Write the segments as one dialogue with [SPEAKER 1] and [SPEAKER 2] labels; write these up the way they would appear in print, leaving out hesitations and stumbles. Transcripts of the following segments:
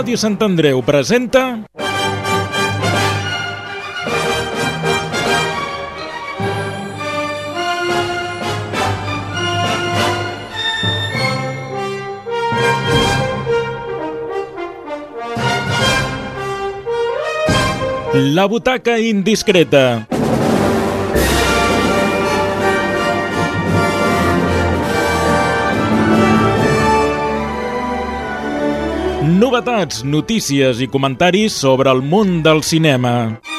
[SPEAKER 1] Ràdio Sant Andreu presenta... La butaca indiscreta. Novetats, notícies i comentaris sobre el món del cinema.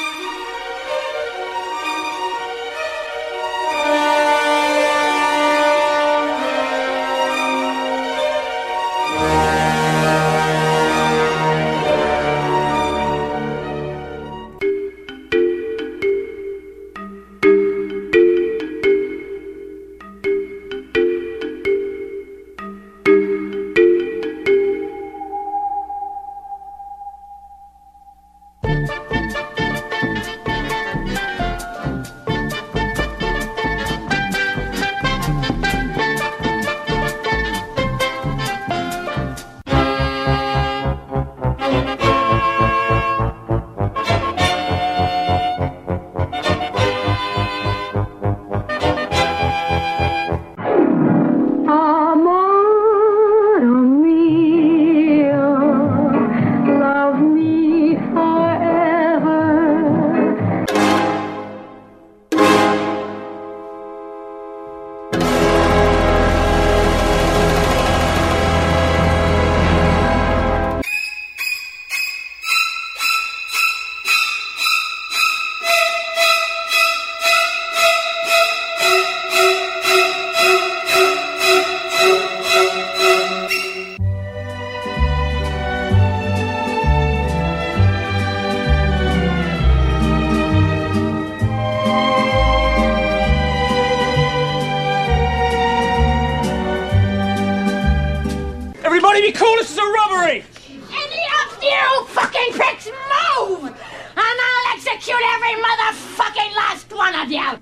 [SPEAKER 2] Everybody be cool, this is a robbery! Any of you fucking pricks move! And I'll execute every motherfucking last one of you!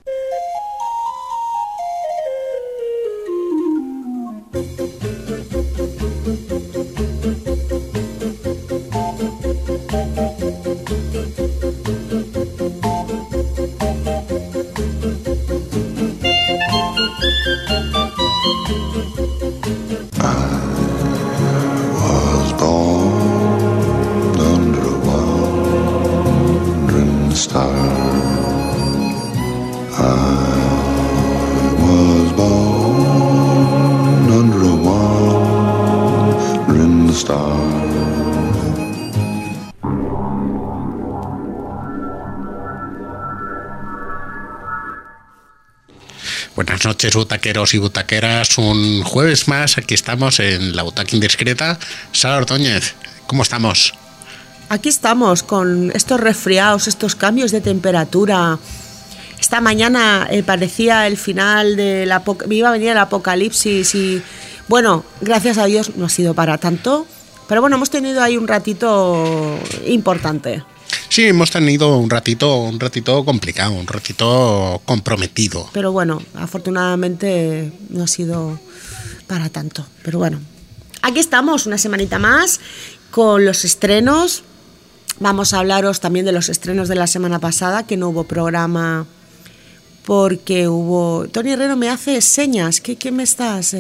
[SPEAKER 3] Buenas noches, butaqueros y butaqueras. Un jueves más, aquí estamos en la butaca indiscreta. Sara Ordóñez, ¿cómo estamos?
[SPEAKER 4] Aquí estamos con estos resfriados, estos cambios de temperatura. Esta mañana parecía el final de me iba a venir el apocalipsis y bueno, gracias a Dios no ha sido para tanto. Pero bueno, hemos tenido ahí un ratito importante.
[SPEAKER 3] Sí, hemos tenido un ratito complicado, un ratito comprometido.
[SPEAKER 4] Pero bueno, afortunadamente no ha sido para tanto. Pero bueno, aquí estamos una semanita más con los estrenos. Vamos a hablaros también de los estrenos de la semana pasada, que no hubo programa porque hubo... Tony Herrero me hace señas. ¿Qué me estás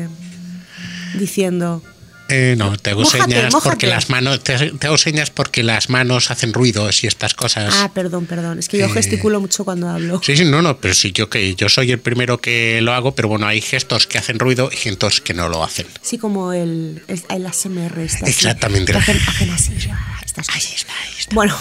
[SPEAKER 4] diciendo?
[SPEAKER 3] No, te hago señas porque las manos te hago señas porque las manos hacen ruidos y estas cosas.
[SPEAKER 4] Ah, perdón, es que yo gesticulo mucho cuando hablo.
[SPEAKER 3] Sí, no, pero sí yo soy el primero que lo hago, pero bueno, hay gestos que hacen ruido y gestos que no lo hacen.
[SPEAKER 4] Sí, como el ASMR.
[SPEAKER 3] Exactamente.
[SPEAKER 4] Hacen así.
[SPEAKER 3] Ahí está.
[SPEAKER 4] Bueno,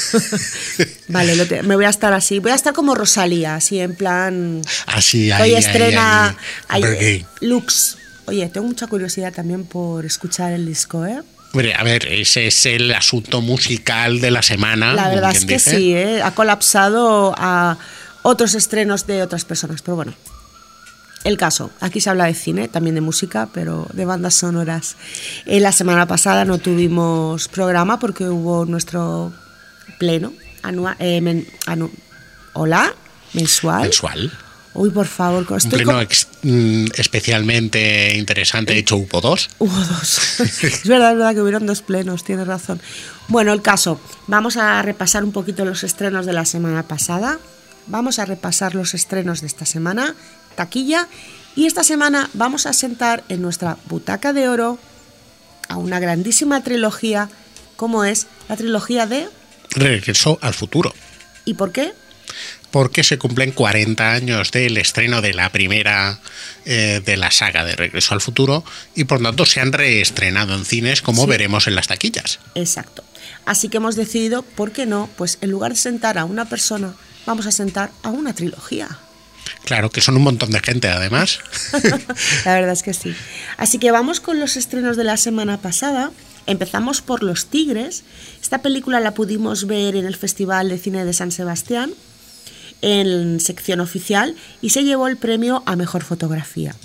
[SPEAKER 4] vale, me voy a estar así. Voy a estar como Rosalía, así en plan.
[SPEAKER 3] Así,
[SPEAKER 4] hoy estrena Lux. Oye, tengo mucha curiosidad también por escuchar el disco, ¿eh?
[SPEAKER 3] Hombre, a ver, ese es el asunto musical de la semana.
[SPEAKER 4] La verdad es que dice. Sí, ha colapsado a otros estrenos de otras personas, pero bueno. El caso, aquí se habla de cine, también de música, pero de bandas sonoras. La semana pasada no tuvimos programa porque hubo nuestro pleno mensual. Uy, por favor,
[SPEAKER 3] Un pleno especialmente interesante. De hecho, hubo dos.
[SPEAKER 4] Hubo dos. Es verdad que hubieron 2 plenos, tienes razón. Bueno, el caso, vamos a repasar un poquito los estrenos de la semana pasada. Vamos a repasar los estrenos de esta semana, taquilla. Y esta semana vamos a sentar en nuestra butaca de oro a una grandísima trilogía, como es la trilogía de
[SPEAKER 3] Regreso al futuro.
[SPEAKER 4] ¿Y por qué?
[SPEAKER 3] Porque se cumplen 40 años del estreno de la primera de la saga de Regreso al futuro y por tanto se han reestrenado en cines, como veremos en las taquillas.
[SPEAKER 4] Exacto. Así que hemos decidido, ¿por qué no? Pues en lugar de sentar a una persona, vamos a sentar a una trilogía.
[SPEAKER 3] Claro, que son un montón de gente además.
[SPEAKER 4] La verdad es que sí. Así que vamos con los estrenos de la semana pasada. Empezamos por Los Tigres. Esta película la pudimos ver en el Festival de Cine de San Sebastián, en sección oficial, y se llevó el premio a Mejor Fotografía.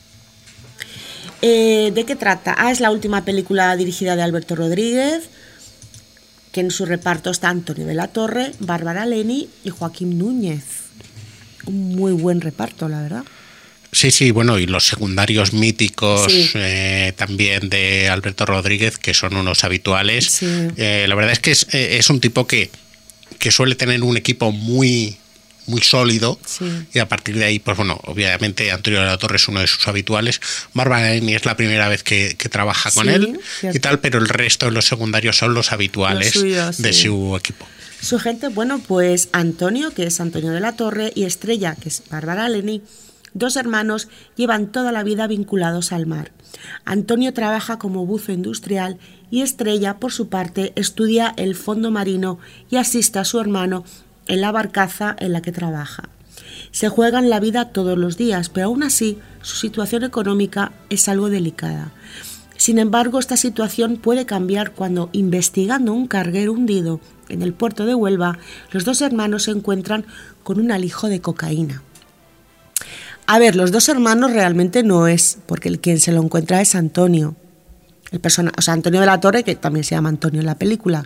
[SPEAKER 4] ¿De qué trata? Es la última película dirigida de Alberto Rodríguez, que en su reparto está Antonio de la Torre, Bárbara Leni y Joaquín Núñez. Un muy buen reparto, la verdad.
[SPEAKER 3] Sí, bueno, y los secundarios míticos también de Alberto Rodríguez, que son unos habituales.
[SPEAKER 4] Sí.
[SPEAKER 3] La verdad es que es un tipo que suele tener un equipo muy sólido, y a partir de ahí, pues bueno, obviamente Antonio de la Torre es uno de sus habituales. Bárbara Leni es la primera vez que trabaja con él, cierto, y tal, pero el resto de los secundarios son los habituales de su equipo.
[SPEAKER 4] Su gente, bueno, pues Antonio, que es Antonio de la Torre, y Estrella, que es Bárbara Leni, 2 hermanos, llevan toda la vida vinculados al mar. Antonio trabaja como buzo industrial y Estrella, por su parte, estudia el fondo marino y asiste a su hermano en la barcaza en la que trabaja. Se juegan la vida todos los días, pero aún así su situación económica es algo delicada. Sin embargo, esta situación puede cambiar cuando, investigando un carguero hundido en el puerto de Huelva, los 2 hermanos se encuentran con un alijo de cocaína. A ver, los 2 hermanos realmente no es, porque el quien se lo encuentra es Antonio, Antonio de la Torre, que también se llama Antonio en la película.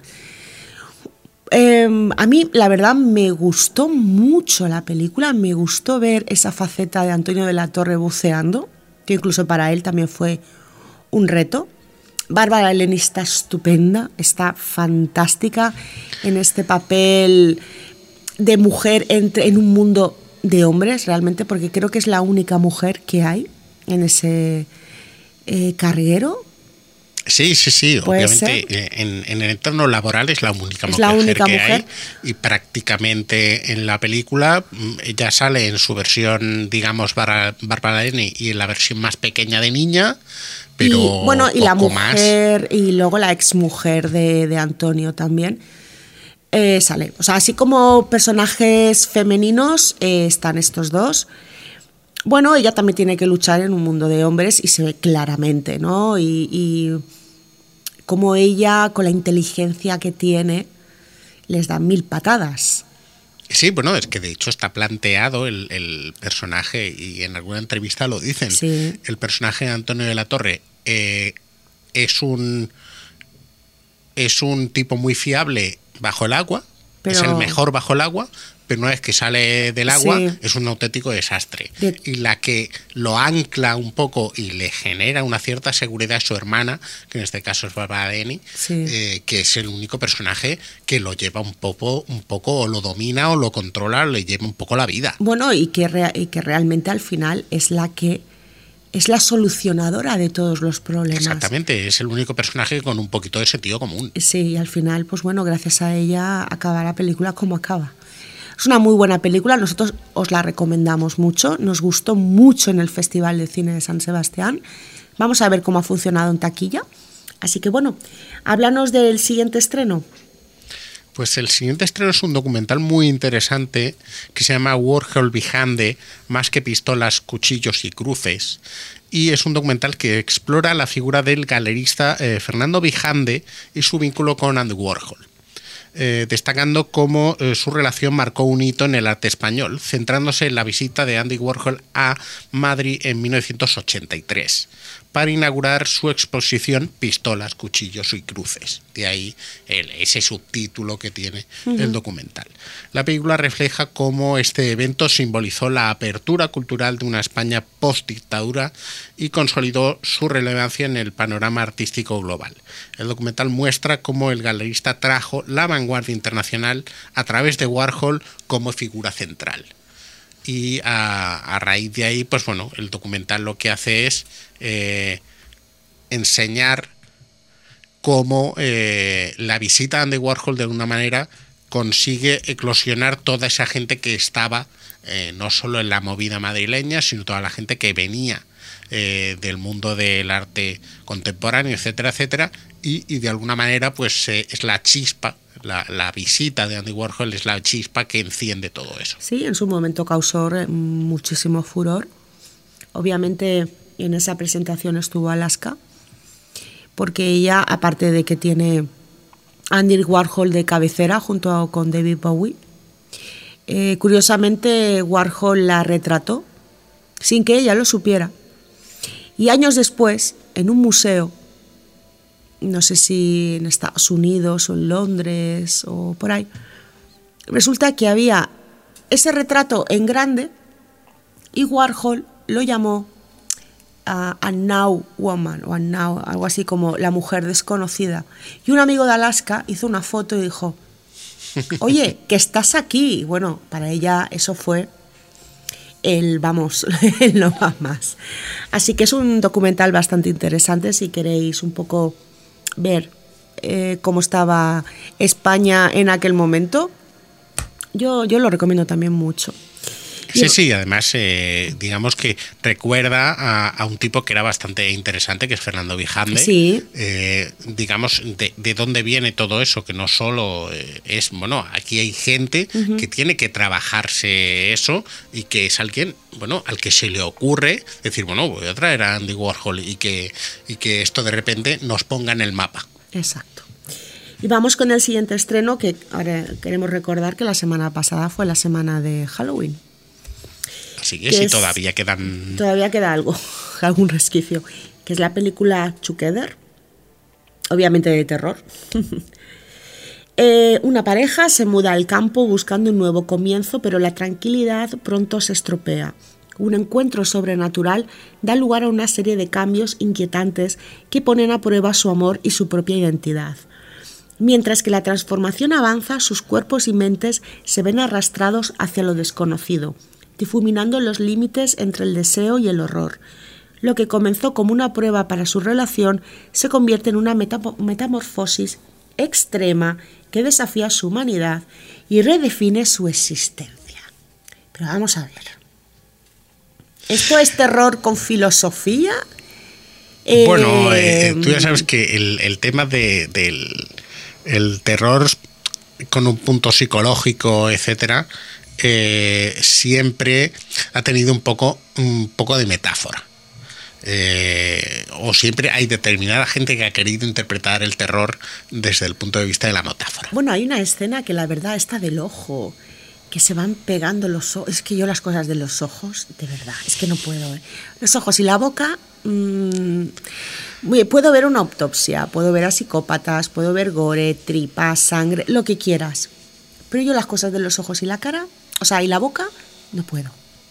[SPEAKER 4] A mí, la verdad, me gustó mucho la película, me gustó ver esa faceta de Antonio de la Torre buceando, que incluso para él también fue un reto. Bárbara Leni está estupenda, está fantástica en este papel de mujer en un mundo de hombres, realmente, porque creo que es la única mujer que hay en ese carguero.
[SPEAKER 3] Sí, obviamente en el entorno laboral es la única mujer que hay, y prácticamente en la película ella sale en su versión, digamos, Bárbara Leni, y en la versión más pequeña de niña, pero
[SPEAKER 4] y la mujer más. Y luego la exmujer de Antonio también sale. O sea, así como personajes femeninos están estos 2. Bueno, ella también tiene que luchar en un mundo de hombres y se ve claramente, ¿no? Y como ella, con la inteligencia que tiene, les da 1000 patadas.
[SPEAKER 3] Sí, bueno, es que de hecho está planteado el personaje, y en alguna entrevista lo dicen. Sí. El personaje de Antonio de la Torre es un tipo muy fiable bajo el agua, es el mejor bajo el agua, pero una vez que sale del agua es un auténtico desastre. Y la que lo ancla un poco y le genera una cierta seguridad es su hermana, que en este caso es Bárbara Leni, que es el único personaje que lo lleva un poco, o lo domina o lo controla, o le lleva un poco la vida.
[SPEAKER 4] Bueno, y que realmente al final es la solucionadora de todos los problemas.
[SPEAKER 3] Exactamente, es el único personaje con un poquito de sentido común.
[SPEAKER 4] Sí, y al final, pues bueno, gracias a ella acaba la película como acaba. Es una muy buena película, nosotros os la recomendamos mucho, nos gustó mucho en el Festival de Cine de San Sebastián. Vamos a ver cómo ha funcionado en taquilla. Así que bueno, háblanos del siguiente estreno.
[SPEAKER 3] Pues el siguiente estreno es un documental muy interesante que se llama Warhol Vijande, más que pistolas, cuchillos y cruces. Y es un documental que explora la figura del galerista Fernando Vijande y su vínculo con Andy Warhol. Destacando cómo su relación marcó un hito en el arte español, centrándose en la visita de Andy Warhol a Madrid en 1983. para inaugurar su exposición Pistolas, Cuchillos y Cruces. De ahí ese subtítulo que tiene el documental. La película refleja cómo este evento simbolizó la apertura cultural de una España post-dictadura y consolidó su relevancia en el panorama artístico global. El documental muestra cómo el galerista trajo la vanguardia internacional a través de Warhol como figura central. Y a raíz de ahí, pues bueno, el documental lo que hace es enseñar cómo la visita a Andy Warhol de alguna manera consigue eclosionar toda esa gente que estaba no solo en la movida madrileña, sino toda la gente que venía del mundo del arte contemporáneo, etcétera, etcétera, y de alguna manera pues es la chispa. La visita de Andy Warhol es la chispa que enciende todo eso.
[SPEAKER 4] Sí, en su momento causó muchísimo furor. Obviamente en esa presentación estuvo Alaska, porque ella, aparte de que tiene Andy Warhol de cabecera junto con David Bowie, curiosamente Warhol la retrató sin que ella lo supiera. Y años después, en un museo, no sé si en Estados Unidos o en Londres o por ahí, resulta que había ese retrato en grande y Warhol lo llamó a Now Woman o a Now, algo así como la mujer desconocida. Y un amigo de Alaska hizo una foto y dijo: oye, que estás aquí. Bueno, para ella eso fue el vamos, el no va más. Así que es un documental bastante interesante si queréis un poco ver cómo estaba España en aquel momento. Yo lo recomiendo también mucho.
[SPEAKER 3] Sí, además digamos que recuerda a un tipo que era bastante interesante, que es Fernando Vijande.
[SPEAKER 4] Sí.
[SPEAKER 3] Digamos, de dónde viene todo eso, que no solo es, bueno, aquí hay gente que tiene que trabajarse eso y que es alguien, bueno, al que se le ocurre decir, bueno, voy a traer a Andy Warhol y que esto de repente nos ponga en el mapa.
[SPEAKER 4] Exacto. Y vamos con el siguiente estreno, que ahora queremos recordar que la semana pasada fue la semana de Halloween.
[SPEAKER 3] Así que sí, todavía queda algo,
[SPEAKER 4] algún resquicio, que es la película Together, obviamente de terror. Una pareja se muda al campo buscando un nuevo comienzo, pero la tranquilidad pronto se estropea. Un encuentro sobrenatural da lugar a una serie de cambios inquietantes que ponen a prueba su amor y su propia identidad. Mientras que la transformación avanza, sus cuerpos y mentes se ven arrastrados hacia lo desconocido, difuminando los límites entre el deseo y el horror. Lo que comenzó como una prueba para su relación se convierte en una metamorfosis extrema que desafía su humanidad y redefine su existencia. Pero vamos a ver. ¿Esto es terror con filosofía?
[SPEAKER 3] Bueno, tú ya sabes que el tema del terror con un punto psicológico, etcétera, siempre ha tenido un poco de metáfora. O siempre hay determinada gente que ha querido interpretar el terror desde el punto de vista de la metáfora.
[SPEAKER 4] Bueno, hay una escena que la verdad está del ojo, que se van pegando los ojos. Es que yo las cosas de los ojos, de verdad, es que no puedo. Los ojos y la boca, puedo ver una autopsia, puedo ver a psicópatas, puedo ver gore, tripas, sangre, lo que quieras. Pero yo las cosas de los ojos y la cara, o sea, y la boca, no puedo.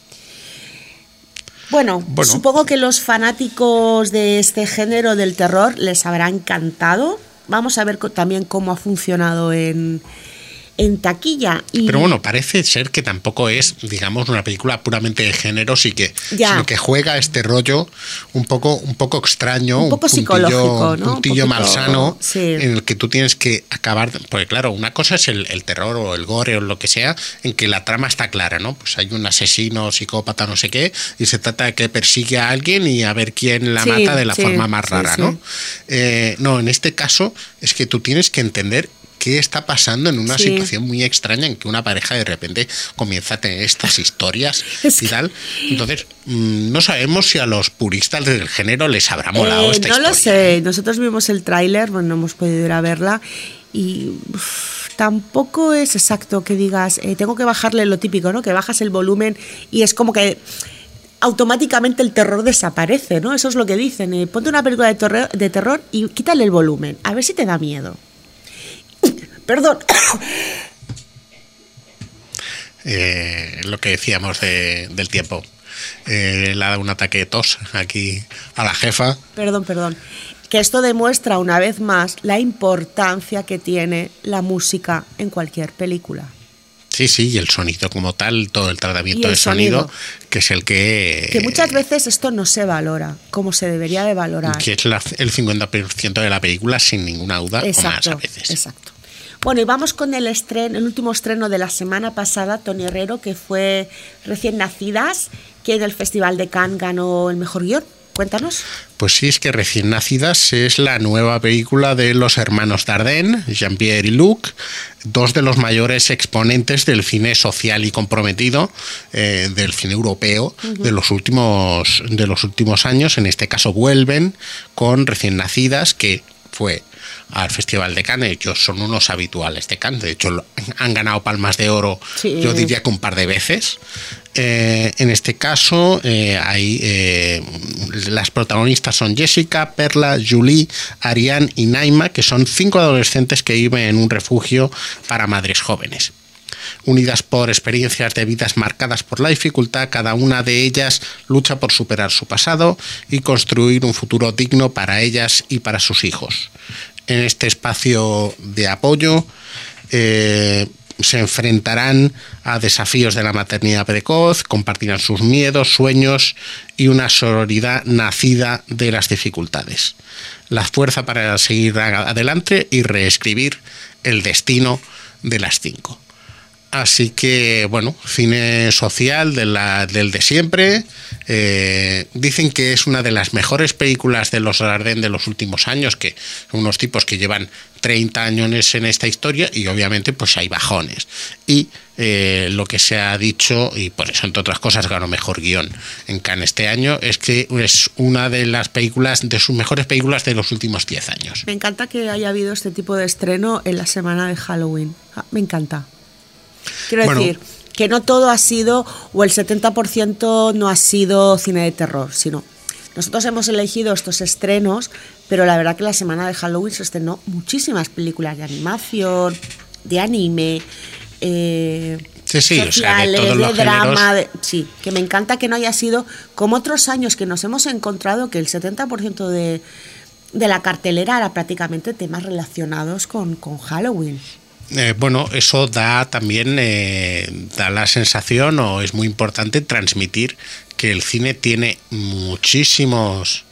[SPEAKER 4] Bueno, supongo que los fanáticos de este género del terror les habrá encantado. Vamos a ver también cómo ha funcionado en taquilla.
[SPEAKER 3] Pero bueno, parece ser que tampoco es, digamos, una película puramente de género, sino que juega este rollo un poco extraño,
[SPEAKER 4] un poco psicológico, ¿no?
[SPEAKER 3] Un puntillo malsano, sí, en el que tú tienes que acabar, porque claro, una cosa es el terror o el gore o lo que sea, en que la trama está clara, ¿no? Pues hay un asesino, psicópata, no sé qué, y se trata de que persigue a alguien y a ver quién la mata de la forma más rara, ¿no? No, en este caso es que tú tienes que entender qué está pasando en una situación muy extraña en que una pareja de repente comienza a tener estas historias y tal. Entonces, no sabemos si a los puristas del género les habrá molado esta historia.
[SPEAKER 4] No lo sé. Nosotros vimos el tráiler, bueno, no hemos podido ir a verla y tampoco es exacto que digas, tengo que bajarle lo típico, ¿no? Que bajas el volumen y es como que automáticamente el terror desaparece, ¿no? Eso es lo que dicen. Ponte una película de terror y quítale el volumen, a ver si te da miedo. Perdón.
[SPEAKER 3] Lo que decíamos del tiempo. Le ha dado un ataque de tos aquí a la jefa.
[SPEAKER 4] Perdón. Que esto demuestra una vez más la importancia que tiene la música en cualquier película.
[SPEAKER 3] Sí, y el sonido como tal, todo el tratamiento de sonido, que es el que...
[SPEAKER 4] Que muchas veces esto no se valora como se debería de valorar.
[SPEAKER 3] Que es el 50% de la película, sin ninguna duda,
[SPEAKER 4] exacto,
[SPEAKER 3] o más a veces.
[SPEAKER 4] Exacto. Bueno, y vamos con el último estreno de la semana pasada, Toni Herrero, que fue Recién Nacidas, que en el Festival de Cannes ganó el mejor guión. Cuéntanos.
[SPEAKER 3] Pues sí, es que Recién Nacidas es la nueva película de los hermanos Dardenne, Jean-Pierre y Luc, dos de los mayores exponentes del cine social y comprometido, del cine europeo, de los últimos años. En este caso vuelven con Recién Nacidas, que fue al Festival de Cannes. Ellos son unos habituales de Cannes, de hecho han ganado Palmas de Oro, sí. Yo diría que un par de veces. En este caso las protagonistas son Jessica, Perla, Julie, Ariane y Naima, que son 5 adolescentes que viven en un refugio para madres jóvenes. Unidas por experiencias de vidas marcadas por la dificultad, cada una de ellas lucha por superar su pasado y construir un futuro digno para ellas y para sus hijos. En este espacio de apoyo se enfrentarán a desafíos de la maternidad precoz, compartirán sus miedos, sueños y una sororidad nacida de las dificultades. La fuerza para seguir adelante y reescribir el destino de las 5. Así que, bueno, cine social del de siempre. Dicen que es una de las mejores películas de los Dardenne de los últimos años, que son unos tipos que llevan 30 años en esta historia y obviamente pues hay bajones. Y lo que se ha dicho, y por eso entre otras cosas ganó mejor guión en Cannes este año, es que es una de las películas, de sus mejores películas de los últimos 10 años.
[SPEAKER 4] Me encanta que haya habido este tipo de estreno en la semana de Halloween. Me encanta. Quiero decir que no todo ha sido, o el 70% no ha sido cine de terror, sino nosotros hemos elegido estos estrenos, pero la verdad que la semana de Halloween se estrenó muchísimas películas de animación, de anime, sociales,
[SPEAKER 3] o sea, de todos los
[SPEAKER 4] drama, sí, que me encanta que no haya sido como otros años que nos hemos encontrado que el 70% de la cartelera era prácticamente temas relacionados con Halloween.
[SPEAKER 3] Bueno, eso da también da la sensación, o es muy importante transmitir que el cine tiene muchísimas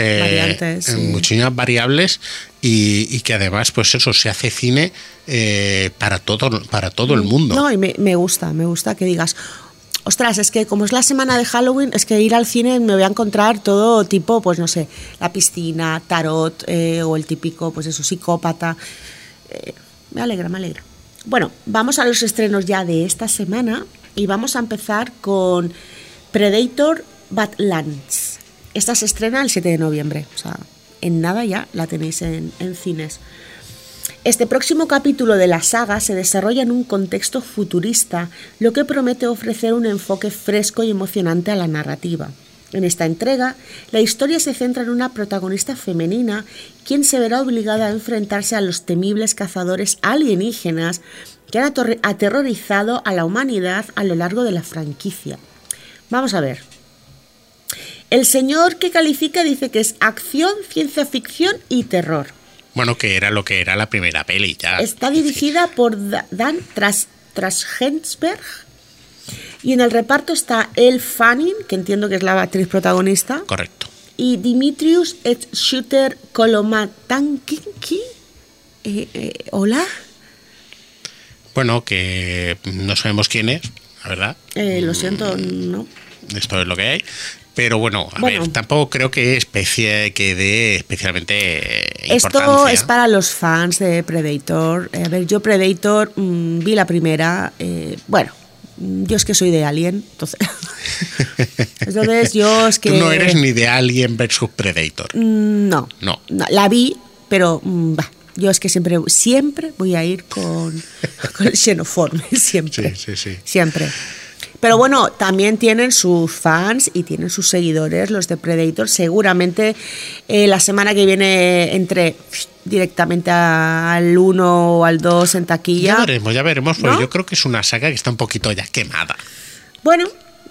[SPEAKER 3] variables y que además pues eso, se hace cine para todo el mundo.
[SPEAKER 4] No, y me gusta que digas, ostras, es que como es la semana de Halloween, es que ir al cine me voy a encontrar todo tipo, pues no sé, la piscina, tarot, o el típico, pues eso, psicópata. Me alegra. Bueno, vamos a los estrenos ya de esta semana y vamos a empezar con Predator Badlands. Esta se estrena el 7 de noviembre, o sea, en nada ya la tenéis en cines. Este próximo capítulo de la saga se desarrolla en un contexto futurista, lo que promete ofrecer un enfoque fresco y emocionante a la narrativa. En esta entrega, la historia se centra en una protagonista femenina, quien se verá obligada a enfrentarse a los temibles cazadores alienígenas que han aterrorizado a la humanidad a lo largo de la franquicia. Vamos a ver. El señor que califica dice que es acción, ciencia ficción y terror.
[SPEAKER 3] Bueno, que era lo que era la primera peli ya.
[SPEAKER 4] Está dirigida por Dan Trachtenberg. Y en el reparto está Elle Fanning, que entiendo que es la actriz protagonista.
[SPEAKER 3] Correcto.
[SPEAKER 4] Y Dimitrios Shooter Kolomatanki. ¿Hola?
[SPEAKER 3] Bueno, que no sabemos quién es, la verdad.
[SPEAKER 4] Lo siento, no.
[SPEAKER 3] Esto es lo que hay. Pero bueno, a ver, tampoco creo que dé especialmente importancia.
[SPEAKER 4] Esto es para los fans de Predator. A ver, yo Predator vi la primera. Bueno, yo es que soy de Alien, entonces yo es que...
[SPEAKER 3] Tú no eres ni de Alien versus Predator.
[SPEAKER 4] No, la vi, pero yo es que siempre voy a ir con el xenoforme, siempre.
[SPEAKER 3] Sí.
[SPEAKER 4] Siempre. Pero bueno, también tienen sus fans y tienen sus seguidores, los de Predator. Seguramente la semana que viene entre directamente al 1 o al 2 en taquilla.
[SPEAKER 3] Ya veremos, porque
[SPEAKER 4] ¿no?
[SPEAKER 3] yo creo que es una saga que está un poquito ya quemada.
[SPEAKER 4] Bueno.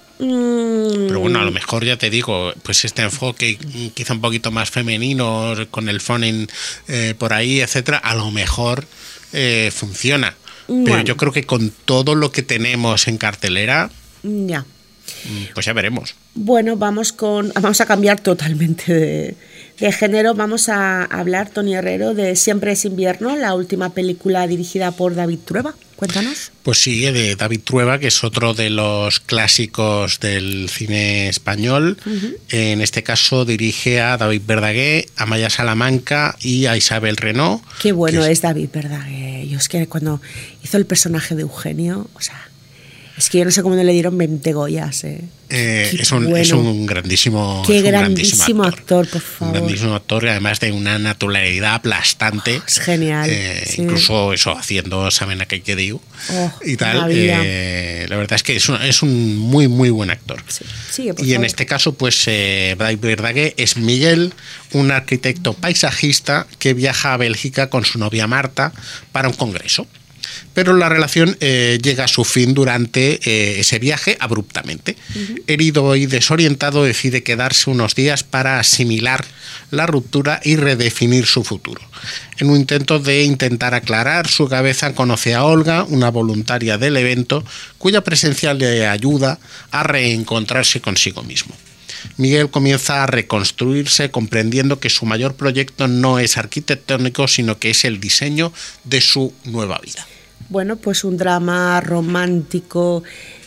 [SPEAKER 3] Pero bueno, a lo mejor ya te digo, pues este enfoque quizá un poquito más femenino, con el phoning por ahí, etcétera, a lo mejor funciona. Pero yo creo que con todo lo que tenemos en cartelera,
[SPEAKER 4] ya.
[SPEAKER 3] Pues ya veremos.
[SPEAKER 4] Bueno, vamos a cambiar totalmente de género. Vamos a hablar, Toni Herrero, de Siempre es invierno, la última película dirigida por David Trueba. Cuéntanos.
[SPEAKER 3] Pues sí, de David Trueba, que es otro de los clásicos del cine español. En este caso dirige a David Verdaguer, a Maya Salamanca y a Isabel Reno.
[SPEAKER 4] Qué bueno es David Verdaguer. Yo es que cuando hizo el personaje de Eugenio, o sea, es que yo no sé cómo no le dieron 20 Goyas.
[SPEAKER 3] Es un grandísimo,
[SPEAKER 4] Qué grandísimo actor, por favor.
[SPEAKER 3] Un grandísimo actor, además de una naturalidad aplastante.
[SPEAKER 4] Es genial.
[SPEAKER 3] Sí. Incluso eso, haciendo Saben a qué digo y tal. La verdad es que es un muy, muy buen actor.
[SPEAKER 4] Sí. Sigue, por
[SPEAKER 3] y
[SPEAKER 4] favor.
[SPEAKER 3] en este caso, pues David Verdaguer es Miguel, un arquitecto paisajista que viaja a Bélgica con su novia Marta para un congreso. Pero la relación llega a su fin durante ese viaje abruptamente. Herido y desorientado, decide quedarse unos días para asimilar la ruptura y redefinir su futuro. En un intento de intentar aclarar su cabeza, conoce a Olga, una voluntaria del evento, cuya presencia le ayuda a reencontrarse consigo mismo. Miguel comienza a reconstruirse comprendiendo que su mayor proyecto no es arquitectónico, sino que es el diseño de su nueva vida.
[SPEAKER 4] Bueno, pues un drama romántico.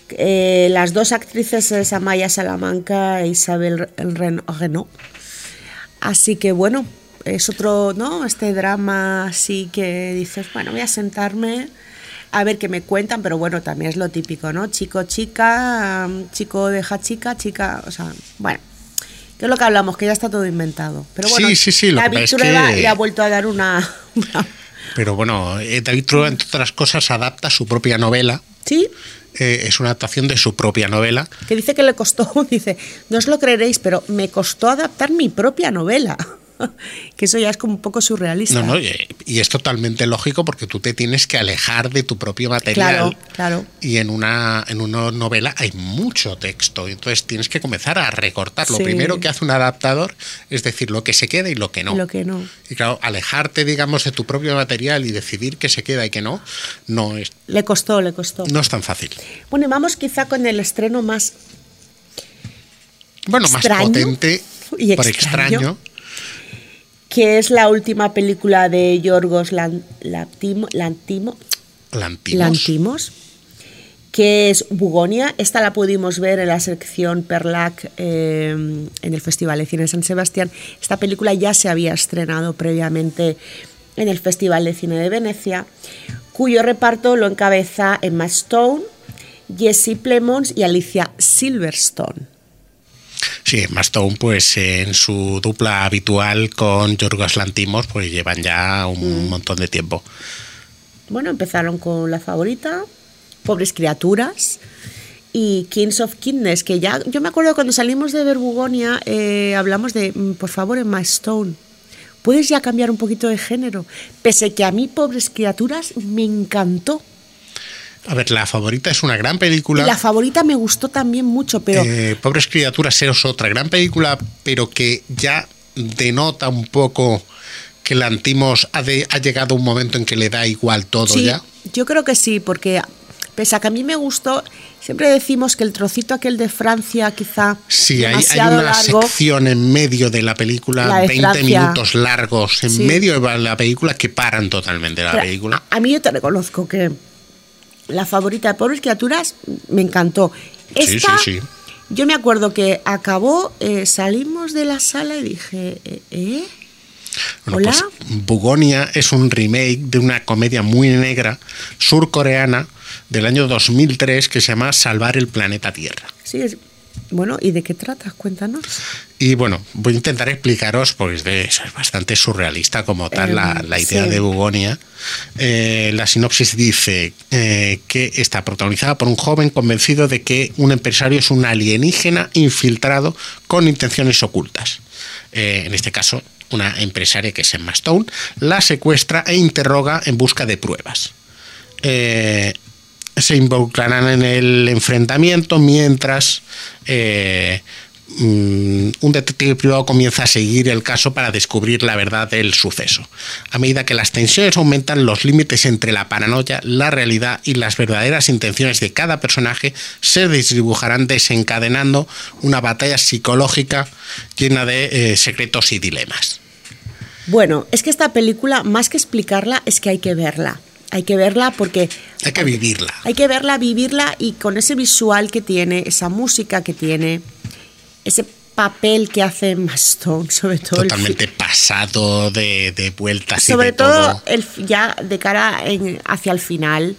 [SPEAKER 4] Las dos actrices es Amaya Salamanca e Isabel Reno. Así que bueno, es otro, ¿no? Este drama así que dices, bueno, voy a sentarme a ver qué me cuentan, pero bueno, también es lo típico, ¿no? Chico, chica, chico deja chica, chica, o sea, bueno, que es lo que hablamos, que ya está todo inventado. Pero bueno,
[SPEAKER 3] sí,
[SPEAKER 4] David Trueba le ha vuelto a dar una...
[SPEAKER 3] Pero bueno, David Trueba, entre otras cosas, adapta su propia novela.
[SPEAKER 4] ¿Sí?
[SPEAKER 3] Es una adaptación de su propia novela.
[SPEAKER 4] Que dice que le costó, dice, no os lo creeréis, pero me costó adaptar mi propia novela. Que eso ya es como un poco surrealista.
[SPEAKER 3] No, y es totalmente lógico porque tú te tienes que alejar de tu propio material.
[SPEAKER 4] Claro.
[SPEAKER 3] Y en una novela hay mucho texto, entonces tienes que comenzar a recortar. Lo primero que hace un adaptador es decir lo que se queda y lo que no. Y claro, alejarte, digamos, de tu propio material y decidir qué se queda y qué no es...
[SPEAKER 4] Le costó.
[SPEAKER 3] No es tan fácil.
[SPEAKER 4] Bueno, y vamos quizá con el estreno más...
[SPEAKER 3] Bueno, más potente,
[SPEAKER 4] y
[SPEAKER 3] por extraño,
[SPEAKER 4] que es la última película de Yorgos Lanthimos, que es Bugonia. Esta la pudimos ver en la sección Perlac en el Festival de Cine de San Sebastián. Esta película ya se había estrenado previamente en el Festival de Cine de Venecia, cuyo reparto lo encabeza Emma Stone, Jesse Plemons y Alicia Silverstone.
[SPEAKER 3] Sí, Emma Stone, pues en su dupla habitual con Yorgos Lanthimos, pues llevan ya un montón de tiempo.
[SPEAKER 4] Bueno, empezaron con La Favorita, Pobres Criaturas y Kings of Kindness, que ya, yo me acuerdo cuando salimos de ver Bugonia, hablamos de, por favor, Emma Stone, ¿puedes ya cambiar un poquito de género? Pese que a mí Pobres Criaturas me encantó.
[SPEAKER 3] A ver, La Favorita es una gran película.
[SPEAKER 4] La Favorita me gustó también mucho, pero...
[SPEAKER 3] Pobres Criaturas es otra gran película, pero que ya denota un poco que Lanthimos ha llegado a un momento en que le da igual todo.
[SPEAKER 4] Sí,
[SPEAKER 3] ya.
[SPEAKER 4] Yo creo que sí, porque pese a que a mí me gustó, siempre decimos que el trocito aquel de Francia quizá
[SPEAKER 3] sí, hay una
[SPEAKER 4] largo,
[SPEAKER 3] sección en medio de la película, 20 Francia, minutos largos en medio de la película que paran totalmente la película.
[SPEAKER 4] A mí yo te reconozco que La Favorita de Pobres Criaturas me encantó. Esta,
[SPEAKER 3] sí.
[SPEAKER 4] Yo me acuerdo que acabó, salimos de la sala y dije,
[SPEAKER 3] Bueno,
[SPEAKER 4] ¿hola?
[SPEAKER 3] Pues Bugonia es un remake de una comedia muy negra surcoreana del año 2003 que se llama Salvar el planeta Tierra.
[SPEAKER 4] Sí, Bueno, ¿y de qué trata? Cuéntanos.
[SPEAKER 3] Y bueno, voy a intentar explicaros, porque es bastante surrealista como tal la idea de Bugonia. La sinopsis dice que está protagonizada por un joven convencido de que un empresario es un alienígena infiltrado con intenciones ocultas. En este caso, una empresaria que es Emma Stone la secuestra e interroga en busca de pruebas. Se involucrarán en el enfrentamiento mientras un detective privado comienza a seguir el caso para descubrir la verdad del suceso. A medida que las tensiones aumentan, los límites entre la paranoia, la realidad y las verdaderas intenciones de cada personaje se desdibujarán, desencadenando una batalla psicológica llena de secretos y dilemas.
[SPEAKER 4] Bueno, es que esta película, más que explicarla, es que hay que verla. Hay que verla porque...
[SPEAKER 3] Hay que vivirla.
[SPEAKER 4] Hay que verla, vivirla, y con ese visual que tiene, esa música que tiene, ese papel que hace Emma Stone, sobre todo...
[SPEAKER 3] Totalmente pasado de vueltas
[SPEAKER 4] sobre
[SPEAKER 3] y de todo.
[SPEAKER 4] Ya de cara hacia el final.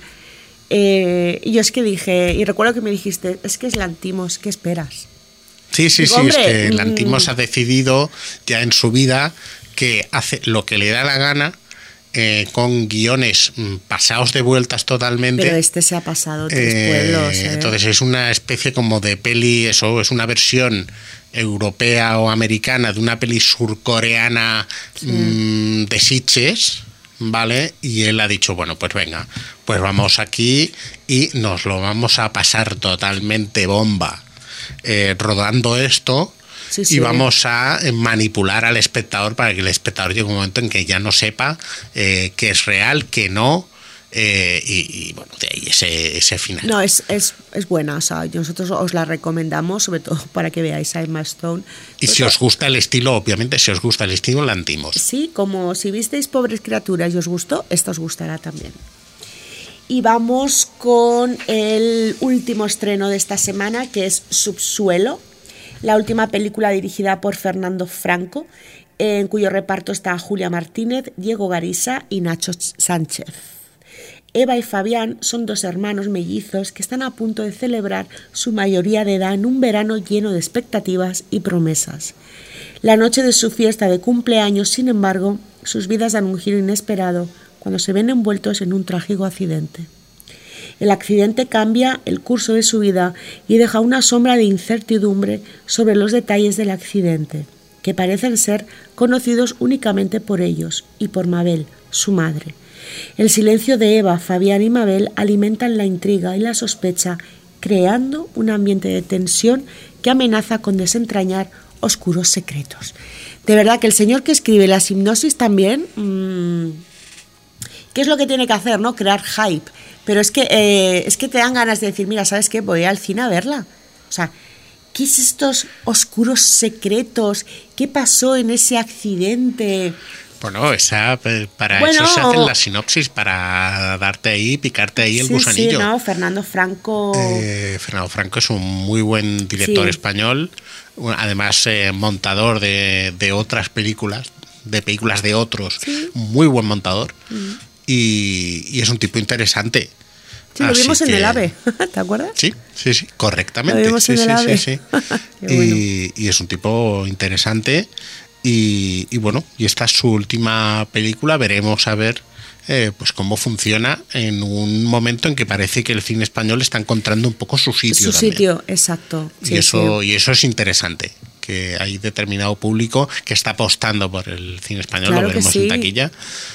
[SPEAKER 4] Yo es que dije, y recuerdo que me dijiste, es que es Lanthimos, ¿qué esperas?
[SPEAKER 3] Sí,
[SPEAKER 4] Digo, hombre,
[SPEAKER 3] es que Lanthimos ha decidido ya en su vida que hace lo que le da la gana, con guiones pasados de vueltas totalmente.
[SPEAKER 4] Pero este se ha pasado 3 pueblos.
[SPEAKER 3] Entonces es una especie como de peli, eso es una versión europea o americana de una peli surcoreana, de Sitges, ¿vale? Y él ha dicho, bueno, pues venga, pues vamos aquí y nos lo vamos a pasar totalmente bomba rodando esto. Sí, sí. Y vamos a manipular al espectador para que el espectador llegue un momento en que ya no sepa qué es real, qué no, y bueno, de ahí ese final.
[SPEAKER 4] No, es buena, o sea, nosotros os la recomendamos, sobre todo para que veáis a Emma Stone.
[SPEAKER 3] Y si os gusta el estilo, obviamente, si os gusta el estilo, Lanthimos.
[SPEAKER 4] Sí, como si visteis Pobres Criaturas y os gustó, esta os gustará también. Y vamos con el último estreno de esta semana, que es Subsuelo, la última película dirigida por Fernando Franco, en cuyo reparto está Julia Martínez, Diego Garisa y Nacho Sánchez. Eva y Fabián son 2 hermanos mellizos que están a punto de celebrar su mayoría de edad en un verano lleno de expectativas y promesas. La noche de su fiesta de cumpleaños, sin embargo, sus vidas dan un giro inesperado cuando se ven envueltos en un trágico accidente. El accidente cambia el curso de su vida y deja una sombra de incertidumbre sobre los detalles del accidente, que parecen ser conocidos únicamente por ellos y por Mabel, su madre. El silencio de Eva, Fabián y Mabel alimentan la intriga y la sospecha, creando un ambiente de tensión que amenaza con desentrañar oscuros secretos. De verdad que el señor que escribe la hipnosis también, ¿qué es lo que tiene que hacer, no? Crear hype. Pero es que te dan ganas de decir, mira, ¿sabes qué? Voy al cine a verla. O sea, ¿qué es estos oscuros secretos? ¿Qué pasó en ese accidente?
[SPEAKER 3] Bueno, eso se hacen las sinopsis, para darte ahí, picarte ahí el gusanillo.
[SPEAKER 4] Sí, no, Fernando Franco...
[SPEAKER 3] Fernando Franco es un muy buen director español, además montador de otras películas, de películas de otros, muy buen montador. Y es un tipo interesante.
[SPEAKER 4] Sí, lo vimos en el AVE, ¿te acuerdas?
[SPEAKER 3] Sí, correctamente.
[SPEAKER 4] Lo vimos en el AVE.
[SPEAKER 3] Sí. Y es un tipo interesante. Y bueno, y esta es su última película. Veremos a ver pues cómo funciona en un momento en que parece que el cine español está encontrando un poco su sitio. Su
[SPEAKER 4] sitio, exacto.
[SPEAKER 3] Y eso es interesante, que hay determinado público que está apostando por el cine español, claro, lo veremos en taquilla.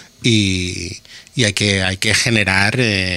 [SPEAKER 3] Y hay que generar,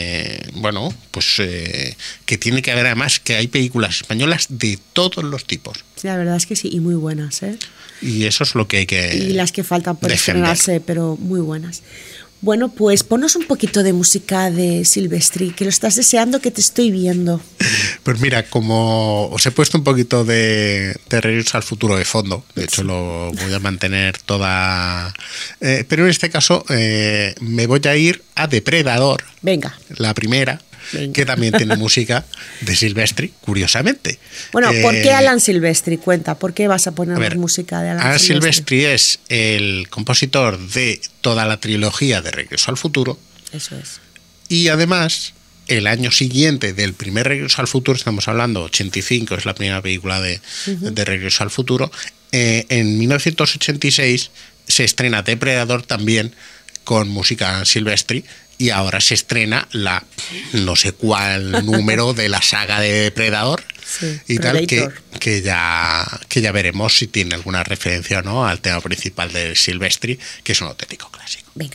[SPEAKER 3] que tiene que haber, además, que hay películas españolas de todos los tipos.
[SPEAKER 4] Sí, la verdad es que sí, y muy buenas, ¿eh?
[SPEAKER 3] Y eso es lo que hay que
[SPEAKER 4] y las que faltan por estrenarse, pero muy buenas. Bueno, pues ponos un poquito de música de Silvestri, que lo estás deseando, que te estoy viendo.
[SPEAKER 3] Pues mira, como os he puesto un poquito de Regreso al Futuro de fondo, de hecho lo voy a mantener toda... pero en este caso me voy a ir a Depredador.
[SPEAKER 4] Venga.
[SPEAKER 3] La primera. Venga. Que también tiene música de Silvestri, curiosamente.
[SPEAKER 4] Bueno, ¿por qué Alan Silvestri? Cuenta, ¿por qué vas a poner música de Alan Silvestri?
[SPEAKER 3] Alan Silvestri es el compositor de toda la trilogía de Regreso al Futuro.
[SPEAKER 4] Eso es.
[SPEAKER 3] Y además el año siguiente del primer Regreso al Futuro, estamos hablando 85, es la primera película de Regreso al Futuro, en 1986 se estrena Depredador también con música Silvestri, y ahora se estrena la no sé cuál número de la saga de Depredador, y Predator. Tal, que ya veremos si tiene alguna referencia o no al tema principal de Silvestri, que es un auténtico clásico.
[SPEAKER 4] Venga.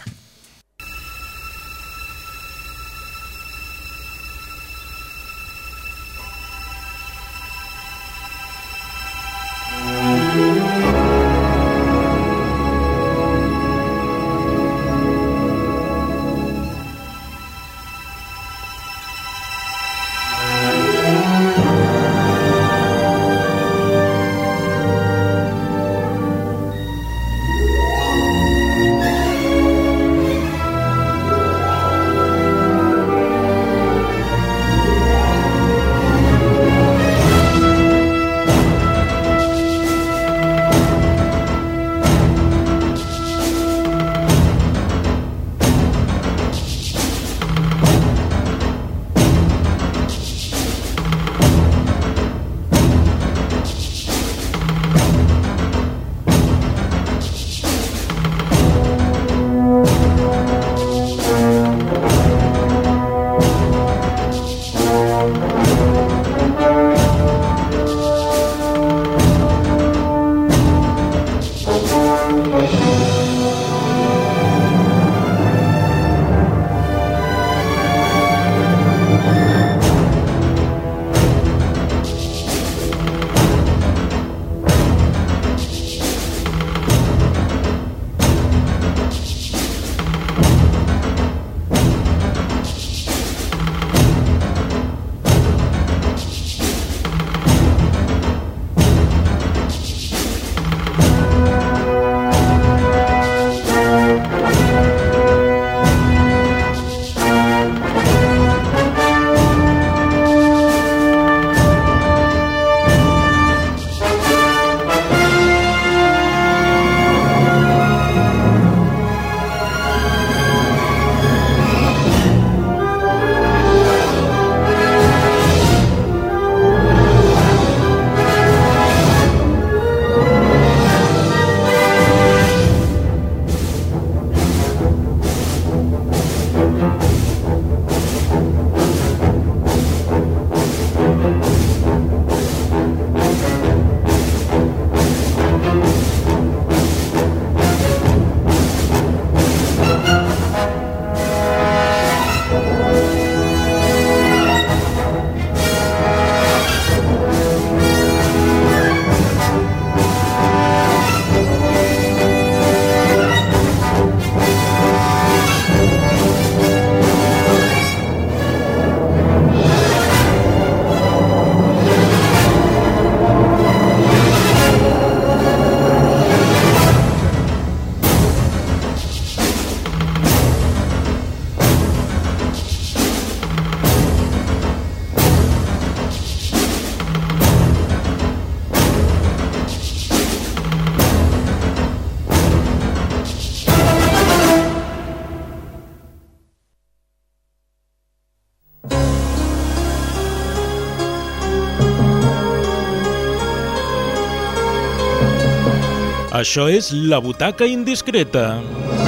[SPEAKER 1] Això és La Butaca Indiscreta.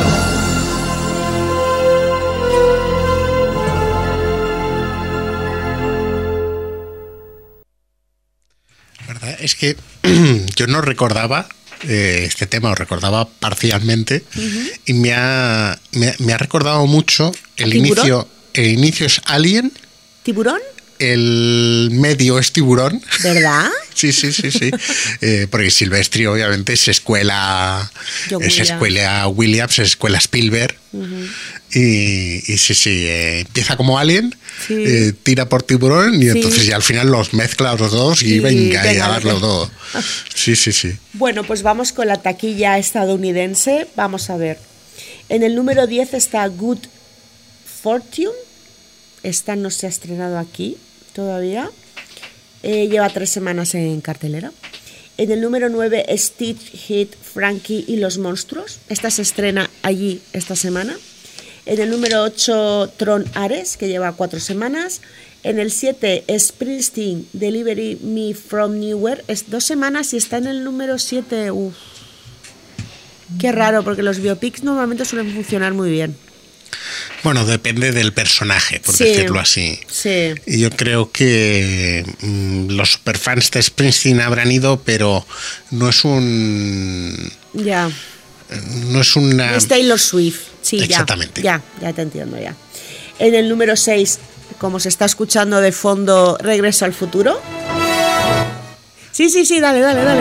[SPEAKER 3] La verdad es que yo no recordaba este tema, lo recordaba parcialmente, y me ha recordado mucho el inicio. El inicio es Alien.
[SPEAKER 4] ¿Tiburón?
[SPEAKER 3] El medio es Tiburón.
[SPEAKER 4] ¿Verdad?
[SPEAKER 3] Sí. Porque Silvestri obviamente es escuela Williams, es escuela Spielberg. Y sí, empieza como Alien, tira por Tiburón y entonces ya al final los mezcla los dos y venga a darlo todo. Sí.
[SPEAKER 4] Bueno, pues vamos con la taquilla estadounidense. Vamos a ver. En el número 10 está Good Fortune. Esta no se ha estrenado aquí todavía. Lleva 3 semanas en cartelera. En el número 9, Stitch, Hit, Frankie y los monstruos. Esta se estrena allí esta semana. En el número 8, Tron Ares, que lleva 4 semanas. En el 7, Springsteen, Delivery Me From Nowhere, es 2 semanas y está en el número 7. Uf. Qué raro, porque los biopics normalmente suelen funcionar muy bien.
[SPEAKER 3] Bueno, depende del personaje, por decirlo así.
[SPEAKER 4] Sí.
[SPEAKER 3] Y yo creo que los superfans de Springsteen habrán ido, pero no es un...
[SPEAKER 4] Ya.
[SPEAKER 3] No es una...
[SPEAKER 4] Es Taylor Swift. Sí,
[SPEAKER 3] exactamente.
[SPEAKER 4] Ya te entiendo ya. En el número 6, como se está escuchando de fondo, Regreso al Futuro. Sí, dale.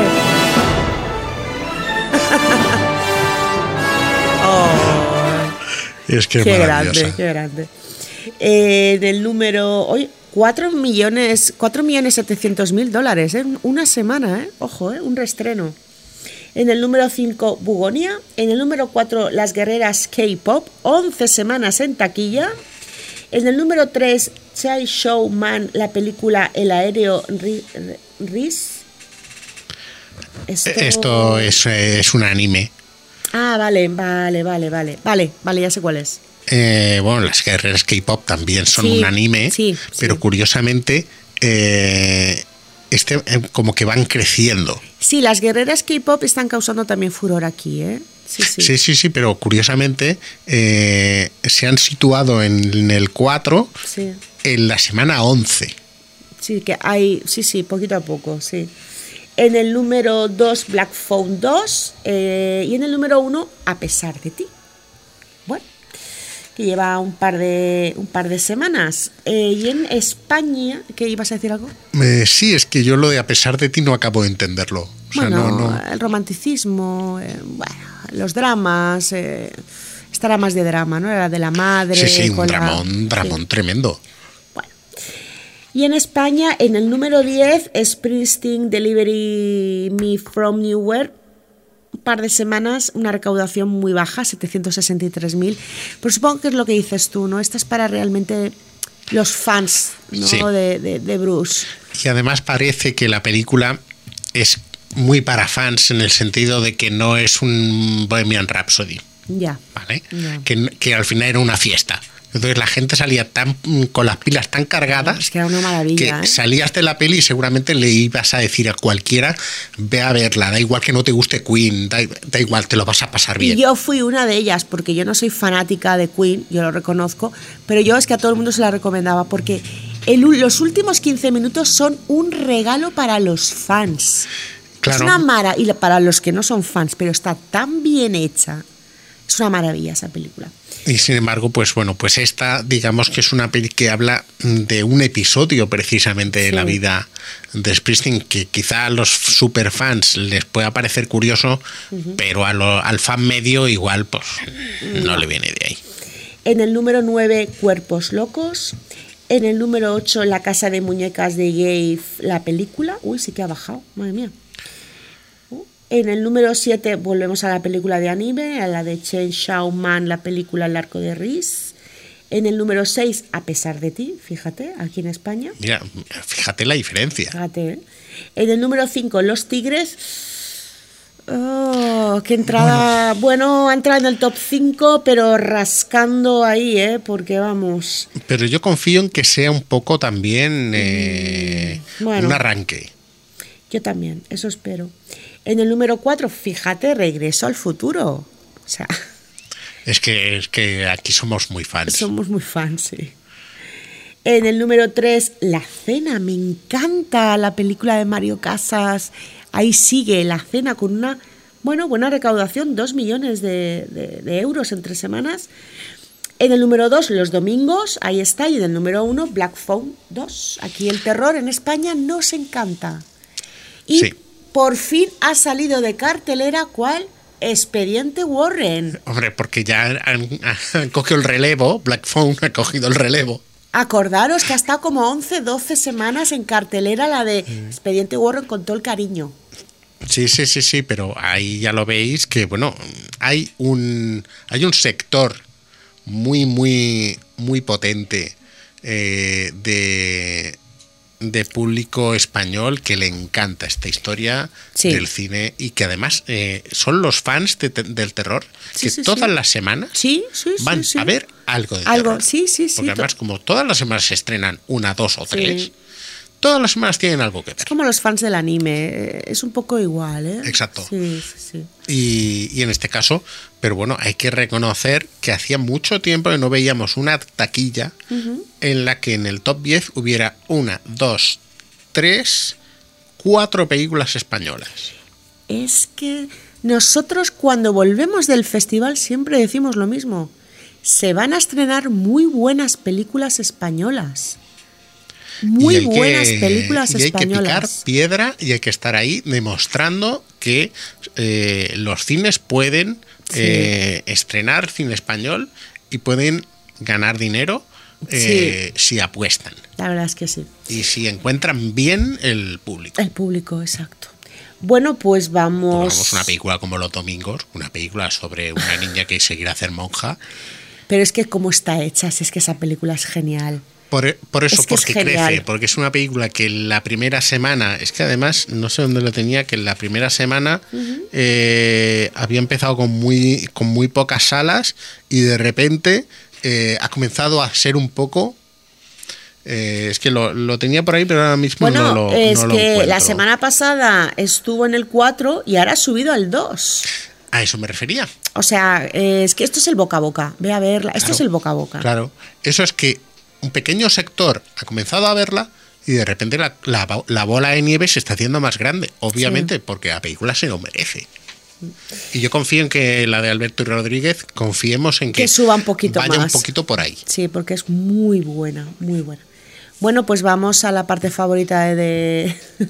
[SPEAKER 3] Es que
[SPEAKER 4] qué
[SPEAKER 3] es
[SPEAKER 4] grande, qué grande. En el número... Hoy, $4.700.000 en una semana, Ojo, un reestreno. En el número 5, Bugonia. En el número 4, Las Guerreras K-Pop, 11 semanas en taquilla. En el número 3, Chai Show Man, la película El aéreo Riz.
[SPEAKER 3] Esto es un anime.
[SPEAKER 4] Ah, vale, ya sé cuál es.
[SPEAKER 3] Bueno, las guerreras K-pop también son un anime, pero curiosamente como que van creciendo.
[SPEAKER 4] Sí, las guerreras K-pop están causando también furor aquí,
[SPEAKER 3] Sí, pero curiosamente se han situado en el 4 en la semana 11.
[SPEAKER 4] Sí, que hay, poquito a poco, sí. En el número 2, Black Phone 2. Y en el número 1, A pesar de ti. Bueno, que lleva un par de semanas. Y en España, ¿qué ibas a decir algo?
[SPEAKER 3] Sí, es que yo lo de A pesar de ti no acabo de entenderlo. O sea, no.
[SPEAKER 4] El romanticismo, los dramas. Esta era más de drama, ¿no? Era de la madre.
[SPEAKER 3] Sí, un dramón tremendo.
[SPEAKER 4] Y en España, en el número 10, Springsteen, Delivery Me From Nowhere, un par de semanas, una recaudación muy baja, 763.000. Pero supongo que es lo que dices tú, ¿no? Esta es para realmente los fans, ¿no?
[SPEAKER 3] Sí.
[SPEAKER 4] de Bruce.
[SPEAKER 3] Y además parece que la película es muy para fans en el sentido de que no es un Bohemian Rhapsody.
[SPEAKER 4] Ya.
[SPEAKER 3] ¿Vale?
[SPEAKER 4] Ya.
[SPEAKER 3] Que al final era una fiesta. Entonces la gente salía con las pilas tan cargadas,
[SPEAKER 4] es que era una maravilla,
[SPEAKER 3] que salías de la peli y seguramente le ibas a decir a cualquiera, ve a verla, da igual que no te guste Queen, da igual, te lo vas a pasar bien.
[SPEAKER 4] Y yo fui una de ellas, porque yo no soy fanática de Queen, yo lo reconozco, pero yo es que a todo el mundo se la recomendaba, porque los últimos 15 minutos son un regalo para los fans.
[SPEAKER 3] Claro.
[SPEAKER 4] Es una maravilla, y para los que no son fans, pero está tan bien hecha. Es una maravilla esa película.
[SPEAKER 3] Y sin embargo, pues esta, digamos que es una peli que habla de un episodio precisamente de la vida de Springsteen, que quizá a los superfans les pueda parecer curioso, pero al fan medio igual pues no le viene de ahí.
[SPEAKER 4] En el número 9, Cuerpos Locos. En el número 8, La Casa de Muñecas de Gabe, la película. Uy, sí que ha bajado, madre mía. En el número 7 volvemos a la película de anime, a la de Chen Xiaoman, la película El arco de Riz. En el número 6, A pesar de ti, fíjate, aquí en España.
[SPEAKER 3] Mira, fíjate la diferencia.
[SPEAKER 4] Fíjate. En el número 5, Los Tigres. Oh, qué entrada. Bueno, ha entrado en el top 5, pero rascando ahí, porque vamos.
[SPEAKER 3] Pero yo confío en que sea un poco también un arranque.
[SPEAKER 4] Yo también, eso espero. En el número 4, fíjate, Regreso al Futuro. O sea...
[SPEAKER 3] Es que aquí somos muy fans.
[SPEAKER 4] Somos muy fans, sí. En el número 3, La Cena. Me encanta la película de Mario Casas. Ahí sigue La Cena con una buena recaudación, 2 millones de euros en 3 semanas. En el número 2, Los Domingos. Ahí está. Y en el número 1, Black Phone 2. Aquí el terror en España nos encanta. Y por fin ha salido de cartelera, ¿cuál? Expediente Warren.
[SPEAKER 3] Hombre, porque ya han cogido el relevo, Black Phone ha cogido el relevo.
[SPEAKER 4] Acordaros que ha estado como 11, 12 semanas en cartelera la de Expediente Warren con todo el cariño.
[SPEAKER 3] Sí, pero ahí ya lo veis que, bueno, hay un sector muy potente de público español que le encanta esta historia del cine y que además son los fans del terror que todas las semanas van a ver algo de terror.
[SPEAKER 4] Sí.
[SPEAKER 3] Porque además, como todas las semanas se estrenan 1, 2 o 3, todas las semanas tienen algo que ver.
[SPEAKER 4] Es como los fans del anime, es un poco igual, ¿eh?
[SPEAKER 3] Exacto.
[SPEAKER 4] Sí.
[SPEAKER 3] Y en este caso, pero bueno, hay que reconocer que hacía mucho tiempo que no veíamos una taquilla en la que en el top 10 hubiera 1, 2, 3, 4 películas españolas.
[SPEAKER 4] Es que nosotros cuando volvemos del festival siempre decimos lo mismo. Se van a estrenar muy buenas películas españolas. Muy buenas películas españolas.
[SPEAKER 3] Y hay que picar piedra y hay que estar ahí demostrando que los cines pueden estrenar cine español y pueden ganar dinero si apuestan.
[SPEAKER 4] La verdad es que sí.
[SPEAKER 3] Y si encuentran bien el público.
[SPEAKER 4] El público, exacto. Bueno, pues vamos...
[SPEAKER 3] Una película como Los Domingos, una película sobre una niña que seguirá a ser monja.
[SPEAKER 4] Pero es que cómo está hecha, si es que esa película es genial.
[SPEAKER 3] Por eso,
[SPEAKER 4] es que
[SPEAKER 3] porque crece, porque es una película que en la primera semana, es que además, no sé dónde lo tenía, que en la primera semana había empezado con muy pocas salas y de repente ha comenzado a ser un poco... es que lo tenía por ahí, pero ahora mismo no lo encuentro.
[SPEAKER 4] La semana pasada estuvo en el 4 y ahora ha subido al 2.
[SPEAKER 3] A eso me refería.
[SPEAKER 4] O sea, es que esto es el boca a boca. Ve a verla. Esto es el boca a boca.
[SPEAKER 3] Claro. Eso es que un pequeño sector ha comenzado a verla y de repente la bola de nieve se está haciendo más grande. Obviamente, porque la película se lo merece. Y yo confío en que la de Alberto y Rodríguez, confiemos en que
[SPEAKER 4] suba un poquito
[SPEAKER 3] vaya
[SPEAKER 4] más.
[SPEAKER 3] Un poquito por ahí.
[SPEAKER 4] Sí, porque es muy buena, muy buena. Bueno, pues vamos a la parte favorita de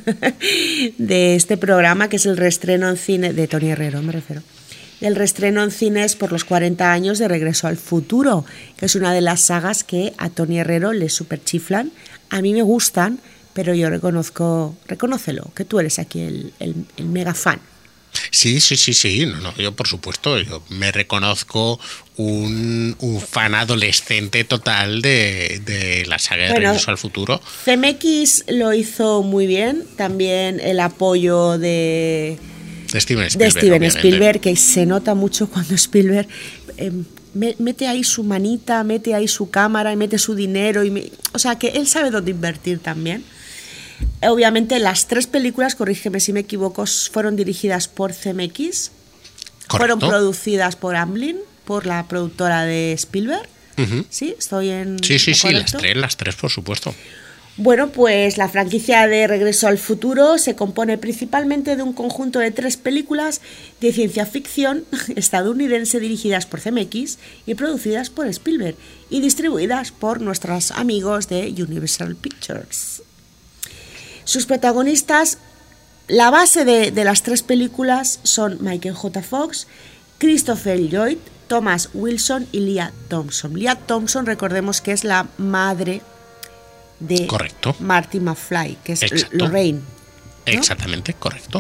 [SPEAKER 4] este programa, que es el reestreno en cine de Tony Herrero, me refiero. El reestreno en cines por los 40 años de Regreso al Futuro, que es una de las sagas que a Tony Herrero le superchiflan. A mí me gustan, pero yo reconócelo, que tú eres aquí el mega fan.
[SPEAKER 3] Sí. No, yo por supuesto, yo me reconozco un fan adolescente total de la saga de Regreso al Futuro.
[SPEAKER 4] CMX lo hizo muy bien, también el apoyo de Steven Spielberg, que se nota mucho cuando Spielberg mete ahí su manita, mete ahí su cámara y mete su dinero, o sea que él sabe dónde invertir también. Obviamente las 3 películas, corrígeme si me equivoco, fueron dirigidas por CMX.
[SPEAKER 3] Correcto.
[SPEAKER 4] Fueron producidas por Amblin, por la productora de Spielberg. ¿Sí? ¿Estoy en
[SPEAKER 3] Sí,
[SPEAKER 4] correcto?
[SPEAKER 3] las tres, por supuesto.
[SPEAKER 4] Bueno, pues la franquicia de Regreso al Futuro se compone principalmente de un conjunto de 3 películas de ciencia ficción estadounidense dirigidas por CMX y producidas por Spielberg y distribuidas por nuestros amigos de Universal Pictures. Sus protagonistas, la base de las 3 películas son Michael J. Fox, Christopher Lloyd, Thomas Wilson y Lea Thompson. Lea Thompson, recordemos que es la madre de Marty McFly, que es Lorraine, ¿no?
[SPEAKER 3] Exactamente, correcto.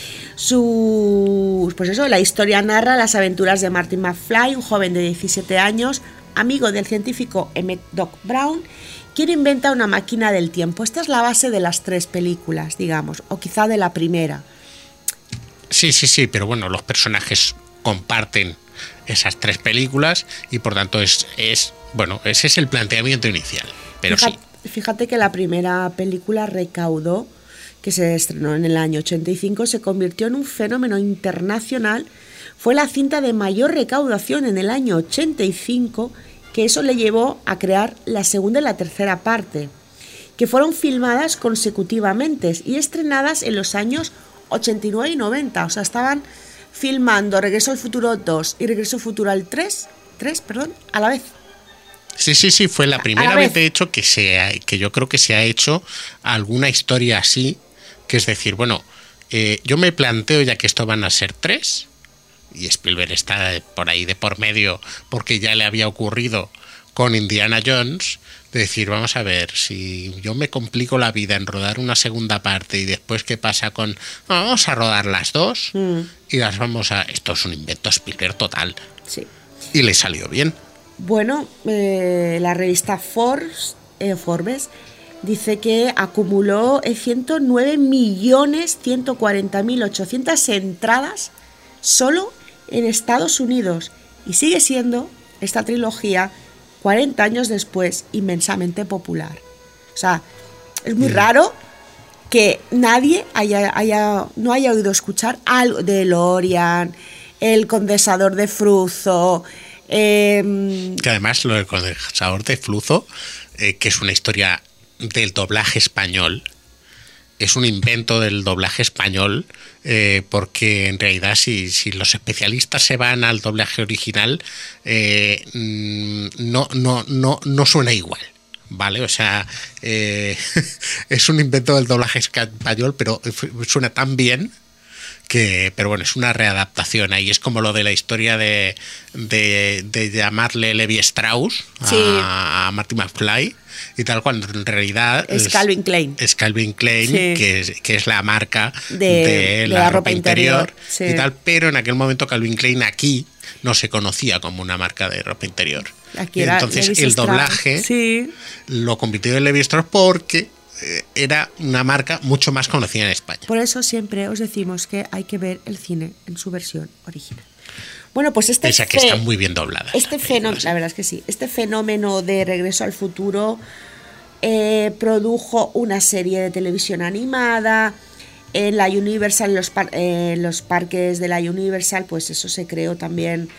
[SPEAKER 4] La historia narra las aventuras de Marty McFly, un joven de 17 años, amigo del científico Emmett Doc Brown, quien inventa una máquina del tiempo. Esta es la base de las 3 películas, digamos, o quizá de la primera.
[SPEAKER 3] Sí, pero bueno, los personajes comparten esas 3 películas y por tanto ese es el planteamiento inicial. Pero
[SPEAKER 4] fíjate que la primera película recaudó, que se estrenó en el año 85, se convirtió en un fenómeno internacional. Fue la cinta de mayor recaudación en el año 85, que eso le llevó a crear la segunda y la tercera parte, que fueron filmadas consecutivamente y estrenadas en los años 89 y 90. O sea, estaban filmando Regreso al Futuro 2 y Regreso al Futuro al 3 a la vez.
[SPEAKER 3] Sí, fue la primera vez de hecho que yo creo que se ha hecho alguna historia así, que es decir, bueno, yo me planteo ya que esto van a ser 3, y Spielberg está por ahí de por medio porque ya le había ocurrido con Indiana Jones, de decir, vamos a ver, si yo me complico la vida en rodar una segunda parte y después qué pasa vamos a rodar las 2 y las esto es un invento Spielberg total.
[SPEAKER 4] Sí.
[SPEAKER 3] Y le salió bien.
[SPEAKER 4] Bueno, la revista Forbes dice que acumuló 109.140.800 entradas solo en Estados Unidos y sigue siendo esta trilogía 40 años después, inmensamente popular. O sea, es muy raro que nadie no haya oído escuchar algo de DeLorean, el condensador de flujo.
[SPEAKER 3] Que además lo del condensador de flujo, que es una historia del doblaje español, es un invento del doblaje español, porque en realidad si los especialistas se van al doblaje original, no suena igual. Vale, o sea, es un invento del doblaje español, pero suena tan bien que, pero bueno, es una readaptación ahí. Es como lo de la historia de llamarle Levi Strauss a Marty McFly y tal, cuando en realidad
[SPEAKER 4] es Calvin Klein.
[SPEAKER 3] Es Calvin Klein, sí. que es la marca
[SPEAKER 4] de la ropa interior
[SPEAKER 3] sí. Y tal, pero en aquel momento Calvin Klein aquí no se conocía como una marca de ropa interior.
[SPEAKER 4] Aquí era
[SPEAKER 3] entonces
[SPEAKER 4] Levi
[SPEAKER 3] el doblaje
[SPEAKER 4] sí.
[SPEAKER 3] lo convirtió en Levi Strauss porque era una marca mucho más conocida en España.
[SPEAKER 4] Por eso siempre os decimos que hay que ver el cine en su versión original. Bueno, pues
[SPEAKER 3] que está muy bien doblada.
[SPEAKER 4] La verdad es que sí. Este fenómeno de Regreso al Futuro produjo una serie de televisión animada. En la Universal, los parques de la Universal, pues eso se creó también.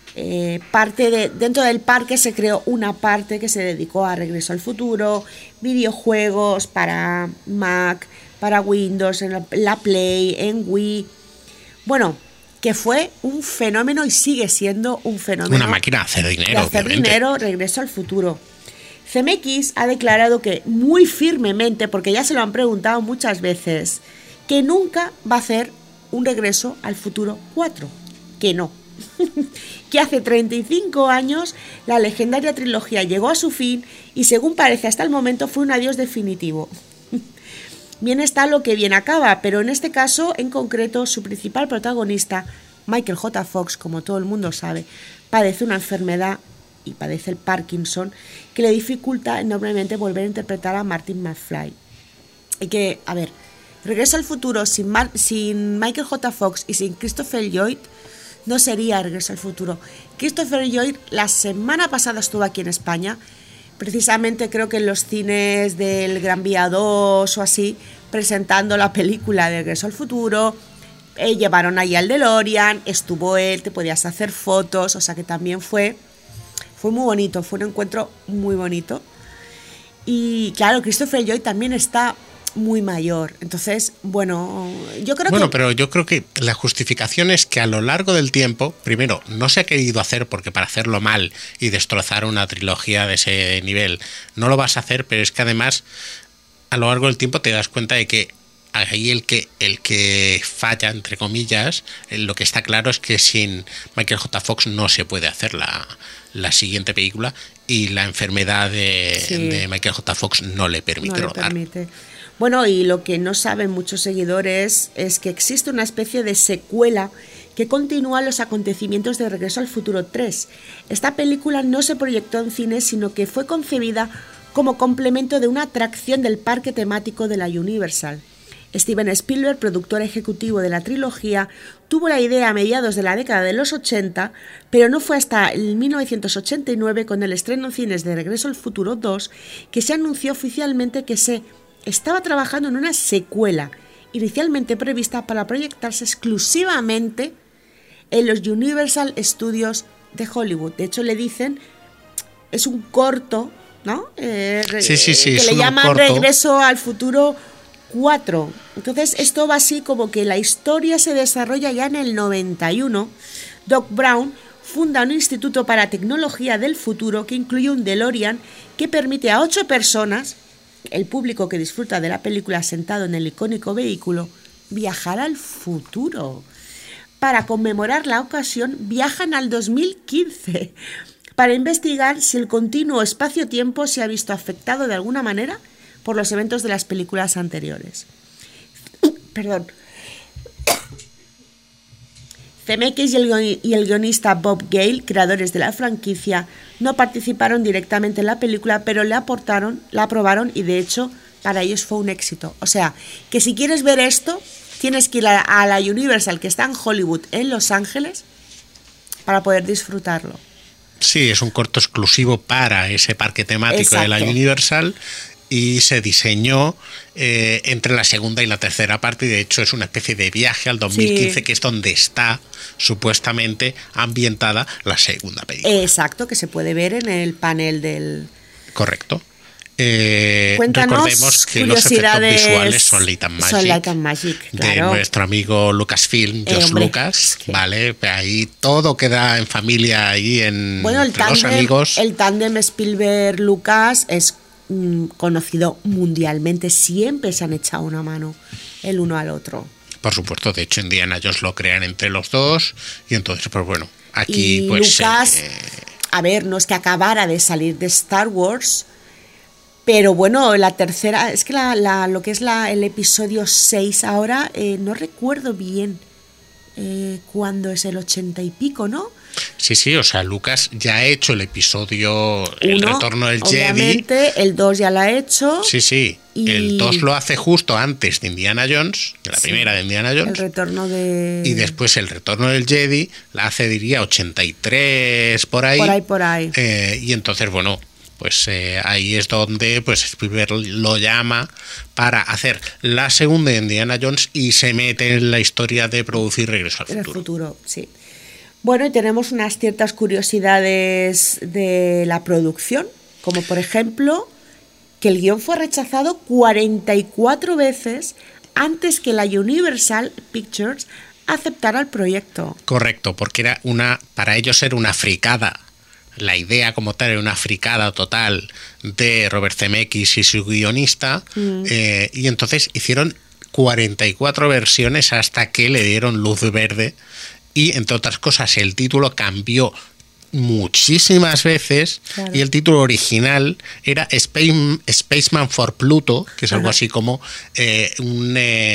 [SPEAKER 4] Dentro del parque se creó una parte que se dedicó a Regreso al Futuro, videojuegos para Mac, para Windows, en la Play, en Wii. Bueno, que fue un fenómeno y sigue siendo un fenómeno.
[SPEAKER 3] Una máquina de hacer dinero.
[SPEAKER 4] Regreso al Futuro. CMX ha declarado que muy firmemente, porque ya se lo han preguntado muchas veces, que nunca va a hacer un Regreso al Futuro 4. Que no. Que hace 35 años la legendaria trilogía llegó a su fin y, según parece hasta el momento, fue un adiós definitivo. Bien está lo que bien acaba, pero en este caso en concreto su principal protagonista, Michael J. Fox, como todo el mundo sabe, padece una enfermedad y padece el Parkinson que le dificulta enormemente volver a interpretar a Marty McFly. Y que, a ver, Regreso al Futuro sin Michael J. Fox y sin Christopher Lloyd no sería Regreso al Futuro. Christopher Lloyd la semana pasada estuvo aquí en España, precisamente creo que en los cines del Gran Vía 2 o así, presentando la película de Regreso al Futuro. Llevaron ahí al DeLorean, estuvo él, te podías hacer fotos, o sea que también fue muy bonito, fue un encuentro muy bonito. Y claro, Christopher Lloyd también está muy mayor, entonces pero
[SPEAKER 3] yo creo que la justificación es que a lo largo del tiempo, primero, no se ha querido hacer, porque para hacerlo mal y destrozar una trilogía de ese nivel no lo vas a hacer, pero es que además a lo largo del tiempo te das cuenta de que ahí el que falla, entre comillas, lo que está claro es que sin Michael J. Fox no se puede hacer la siguiente película, y la enfermedad de Michael J. Fox no le permite rodar.
[SPEAKER 4] Bueno, y lo que no saben muchos seguidores es que existe una especie de secuela que continúa los acontecimientos de Regreso al Futuro 3. Esta película no se proyectó en cine, sino que fue concebida como complemento de una atracción del parque temático de la Universal. Steven Spielberg, productor ejecutivo de la trilogía, tuvo la idea a mediados de la década de los 80, pero no fue hasta el 1989, con el estreno en cines de Regreso al Futuro 2, que se anunció oficialmente que se estaba trabajando en una secuela, inicialmente prevista para proyectarse exclusivamente en los Universal Studios de Hollywood. De hecho, le dicen, es un corto, ¿no? Que le llaman Regreso al Futuro 4. Entonces, esto va así como que la historia se desarrolla ya en el 91. Doc Brown funda un instituto para tecnología del futuro que incluye un DeLorean que permite a 8 personas, el público que disfruta de la película sentado en el icónico vehículo, viajar al futuro. Para conmemorar la ocasión, viajan al 2015 para investigar si el continuo espacio-tiempo se ha visto afectado de alguna manera por los eventos de las películas anteriores. Perdón. Zemeckis y el guionista Bob Gale, creadores de la franquicia, no participaron directamente en la película, pero la aprobaron y de hecho para ellos fue un éxito. O sea, que si quieres ver esto, tienes que ir a la Universal, que está en Hollywood, en Los Ángeles, para poder disfrutarlo.
[SPEAKER 3] Sí, es un corto exclusivo para ese parque temático de la Universal y se diseñó entre la segunda y la tercera parte, y de hecho es una especie de viaje al 2015, que es donde está supuestamente ambientada la segunda película.
[SPEAKER 4] Exacto, que se puede ver en el panel del...
[SPEAKER 3] Correcto.
[SPEAKER 4] Cuéntanos,
[SPEAKER 3] recordemos que los efectos visuales son Light and Magic, claro, de nuestro amigo Lucasfilm, George Lucas, ¿vale? Ahí todo queda en familia, ahí entre los amigos.
[SPEAKER 4] El tándem Spielberg-Lucas es conocido mundialmente, siempre se han echado una mano el uno al otro.
[SPEAKER 3] Por supuesto, de hecho Indiana Jones lo crean entre los dos, y entonces, pues bueno, aquí
[SPEAKER 4] y
[SPEAKER 3] pues...
[SPEAKER 4] Lucas, a ver, no es que acabara de salir de Star Wars, pero bueno, la tercera, es que lo que es el episodio 6 ahora, no recuerdo bien cuándo es, el 80 y pico, ¿no?
[SPEAKER 3] Sí, o sea, Lucas ya ha hecho el episodio El Retorno del Jedi.
[SPEAKER 4] Obviamente, el 2 ya lo ha hecho.
[SPEAKER 3] Sí, el 2 lo hace justo antes de Indiana Jones, de la primera de Indiana Jones.
[SPEAKER 4] El retorno de...
[SPEAKER 3] Y después El Retorno del Jedi la hace, diría, 83, por ahí.
[SPEAKER 4] Por ahí.
[SPEAKER 3] Y entonces, bueno... pues ahí es donde pues Spielberg lo llama para hacer la segunda de Indiana Jones y se mete en la historia de producir Regreso al Futuro.
[SPEAKER 4] El futuro, sí. Bueno, y tenemos unas ciertas curiosidades de la producción, como por ejemplo que el guión fue rechazado 44 veces antes que la Universal Pictures aceptara el proyecto.
[SPEAKER 3] Correcto, porque para ellos era una fricada. La idea como tal era una fricada total de Robert Zemeckis y su guionista, y entonces hicieron 44 versiones hasta que le dieron luz verde, y entre otras cosas el título cambió muchísimas veces, claro. Y el título original era Spaceman for Pluto, que es algo así como un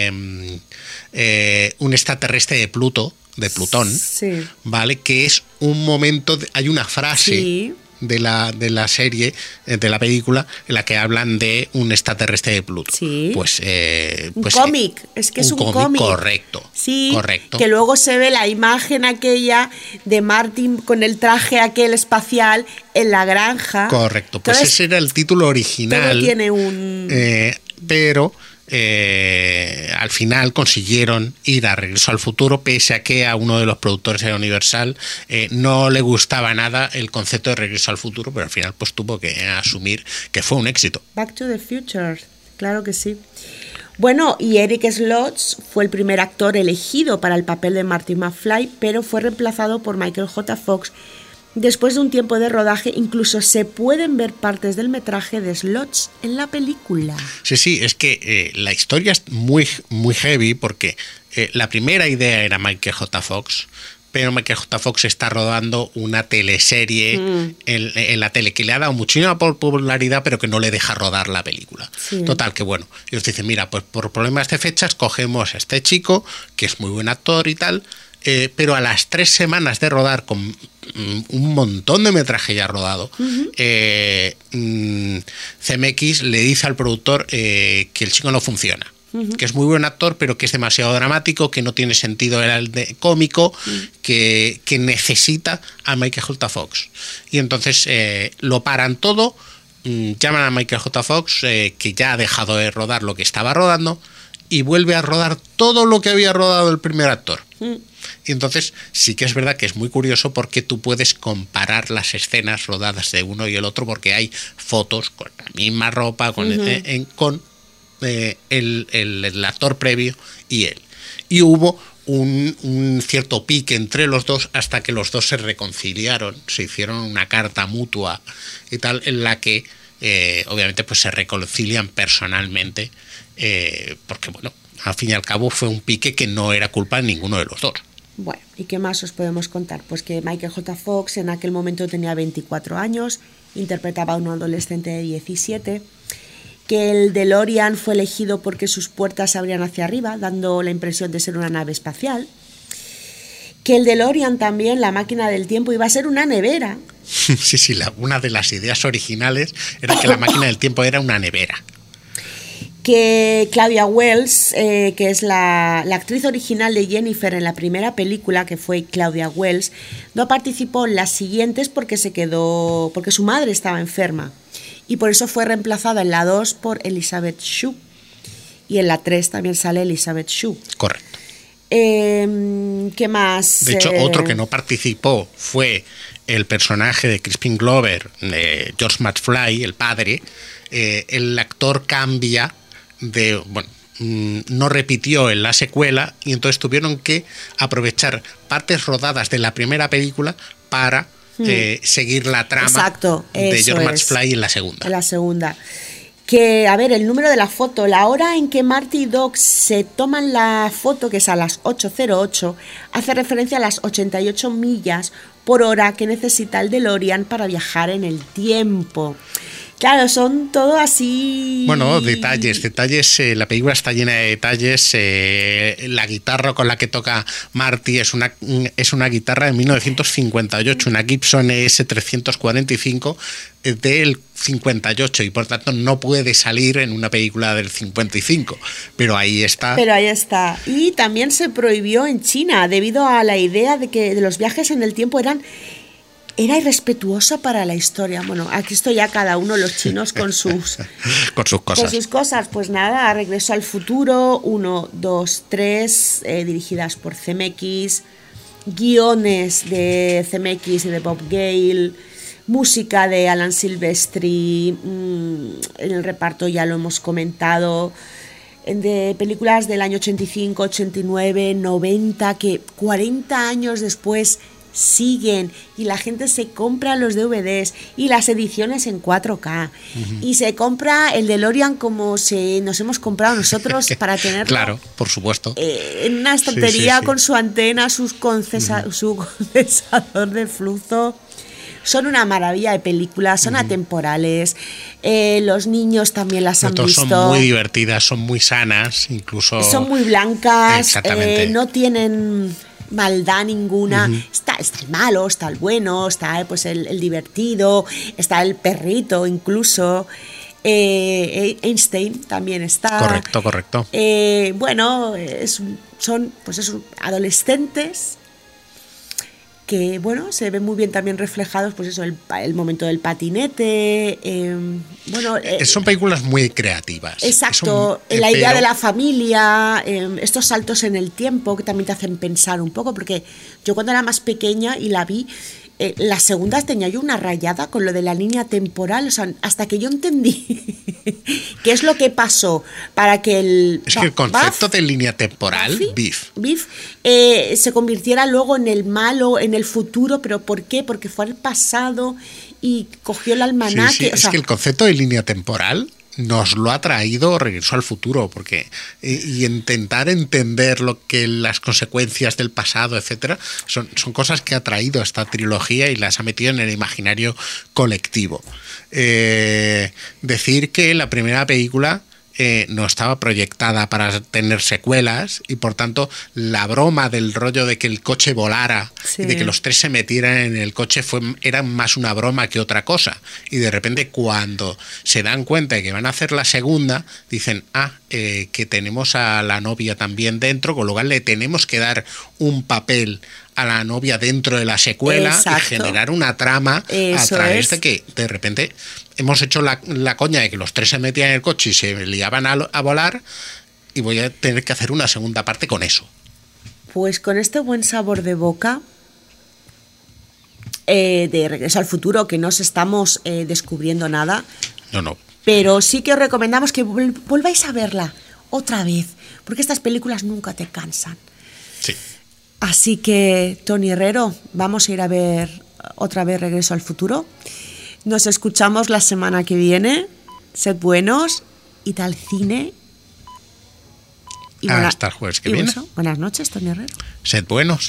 [SPEAKER 3] extraterrestre de Pluto, de Plutón, sí. ¿Vale? Que es un momento, hay una frase sí. de la serie, de la película, en la que hablan de un extraterrestre de Pluto.
[SPEAKER 4] Sí.
[SPEAKER 3] Pues
[SPEAKER 4] un cómic, es que es un cómic.
[SPEAKER 3] Correcto.
[SPEAKER 4] Sí,
[SPEAKER 3] correcto.
[SPEAKER 4] Que luego se ve la imagen aquella de Martin con el traje aquel espacial en la granja.
[SPEAKER 3] Correcto, pues entonces, ese era el título original.
[SPEAKER 4] Todo tiene un...
[SPEAKER 3] pero... al final consiguieron ir a Regreso al Futuro, pese a que a uno de los productores de Universal no le gustaba nada el concepto de Regreso al Futuro, pero al final pues tuvo que asumir que fue un éxito.
[SPEAKER 4] Back to the Future, claro que sí. Bueno, y Eric Slotz fue el primer actor elegido para el papel de Marty McFly, pero fue reemplazado por Michael J. Fox. Después de un tiempo de rodaje, incluso se pueden ver partes del metraje de Slotz en la película.
[SPEAKER 3] Sí, es que la historia es muy, muy heavy, porque la primera idea era Michael J. Fox, pero Michael J. Fox está rodando una teleserie en la tele que le ha dado muchísima popularidad, pero que no le deja rodar la película. Sí. Total, que bueno, ellos dicen, mira, pues por problemas de fechas cogemos a este chico, que es muy buen actor y tal, pero a las 3 semanas de rodar, con un montón de metraje ya rodado, CMX le dice al productor que el chico no funciona, que es muy buen actor, pero que es demasiado dramático, que no tiene sentido el cómico, que necesita a Michael J. Fox. Y entonces lo paran todo, llaman a Michael J. Fox, que ya ha dejado de rodar lo que estaba rodando, y vuelve a rodar todo lo que había rodado el primer actor. Y entonces sí que es verdad que es muy curioso, porque tú puedes comparar las escenas rodadas de uno y el otro, porque hay fotos con la misma ropa, con el actor previo y él. Y hubo un cierto pique entre los dos, hasta que los dos se reconciliaron, se hicieron una carta mutua y tal, en la que obviamente pues se reconcilian personalmente, porque bueno, al fin y al cabo fue un pique que no era culpa de ninguno de los dos.
[SPEAKER 4] Bueno, ¿y qué más os podemos contar? Pues que Michael J. Fox en aquel momento tenía 24 años, interpretaba a un adolescente de 17, que el DeLorean fue elegido porque sus puertas se abrían hacia arriba, dando la impresión de ser una nave espacial, que el DeLorean también, la máquina del tiempo, iba a ser una nevera.
[SPEAKER 3] Sí, una de las ideas originales era que la máquina del tiempo era una nevera.
[SPEAKER 4] que Claudia Wells, que es la actriz original de Jennifer en la primera película, que fue Claudia Wells, no participó en las siguientes porque su madre estaba enferma y por eso fue reemplazada en la 2 por Elizabeth Shue y en la 3 también sale Elizabeth Shue.
[SPEAKER 3] Correcto.
[SPEAKER 4] ¿Qué más?
[SPEAKER 3] De hecho, otro que no participó fue el personaje de Crispin Glover, de George McFly, el padre. El actor cambia no repitió en la secuela y entonces tuvieron que aprovechar partes rodadas de la primera película para seguir la trama.
[SPEAKER 4] Exacto,
[SPEAKER 3] de George McFly en la segunda.
[SPEAKER 4] En la segunda. Que, a ver, el número de la foto, la hora en que Marty y Doc se toman la foto, que es a las 8:08, hace referencia a las 88 millas por hora que necesita el DeLorean para viajar en el tiempo. Claro, son todo así...
[SPEAKER 3] Bueno, detalles. La película está llena de detalles. La guitarra con la que toca Marty es una guitarra de 1958, una Gibson ES-345 del 58 y por tanto no puede salir en una película del 55, pero ahí está. Y también se prohibió en China debido a la idea de que los viajes en el tiempo era irrespetuoso para la historia. Bueno, aquí estoy ya cada uno, los chinos con sus cosas. Pues nada, Regreso al Futuro, 1, 2, 3, dirigidas por CMX, guiones de CMX y de Bob Gale, música de Alan Silvestri, en el reparto ya lo hemos comentado, de películas del año 85, 89, 90, que 40 años después siguen y la gente se compra los DVDs y las ediciones en 4K y se compra el DeLorean como si nos hemos comprado nosotros para tenerlo. Claro, por supuesto.
[SPEAKER 4] En una estantería con su antena, su condensador de flujo. Son una maravilla de películas, son atemporales. Los niños también las han visto.
[SPEAKER 3] Son muy divertidas, son muy sanas, incluso.
[SPEAKER 4] Son muy blancas.
[SPEAKER 3] Exactamente.
[SPEAKER 4] No tienen maldad ninguna. Está el malo, está el bueno, está pues el divertido, está el perrito incluso. Einstein también está.
[SPEAKER 3] Correcto.
[SPEAKER 4] Bueno, son pues esos adolescentes que bueno, se ven muy bien también reflejados, pues eso, el momento del patinete,
[SPEAKER 3] son películas muy creativas.
[SPEAKER 4] Exacto, la idea de la familia, estos saltos en el tiempo que también te hacen pensar un poco, porque yo cuando era más pequeña y la vi, las segundas tenía yo una rayada con lo de la línea temporal, o sea, hasta que yo entendí qué es lo que pasó para que el
[SPEAKER 3] concepto de línea temporal, Biff,
[SPEAKER 4] se convirtiera luego en el malo, en el futuro, pero ¿por qué? Porque fue al pasado y cogió el almanaque.
[SPEAKER 3] Es que el concepto de línea temporal nos lo ha traído Regreso al Futuro, porque y intentar entender lo que las consecuencias del pasado, etcétera, son cosas que ha traído esta trilogía y las ha metido en el imaginario colectivo. Decir que la primera película no estaba proyectada para tener secuelas y por tanto la broma del rollo de que el coche volara y de que los tres se metieran en el coche era más una broma que otra cosa, y de repente cuando se dan cuenta de que van a hacer la segunda dicen que tenemos a la novia también dentro, con lo cual le tenemos que dar un papel a la novia dentro de la secuela. Exacto. Y generar una trama a través de que de repente hemos hecho la coña de que los tres se metían en el coche y se liaban a volar, y voy a tener que hacer una segunda parte con eso.
[SPEAKER 4] Pues con este buen sabor de boca de Regreso al Futuro, que no os estamos descubriendo nada.
[SPEAKER 3] No.
[SPEAKER 4] Pero sí que os recomendamos que volváis a verla otra vez, porque estas películas nunca te cansan.
[SPEAKER 3] Sí.
[SPEAKER 4] Así que, Tony Herrero, vamos a ir a ver otra vez Regreso al Futuro. Nos escuchamos la semana que viene. Sed buenos, id al cine. Y
[SPEAKER 3] hasta el jueves que viene.
[SPEAKER 4] Buenas noches, Tony Herrero.
[SPEAKER 3] Sed buenos.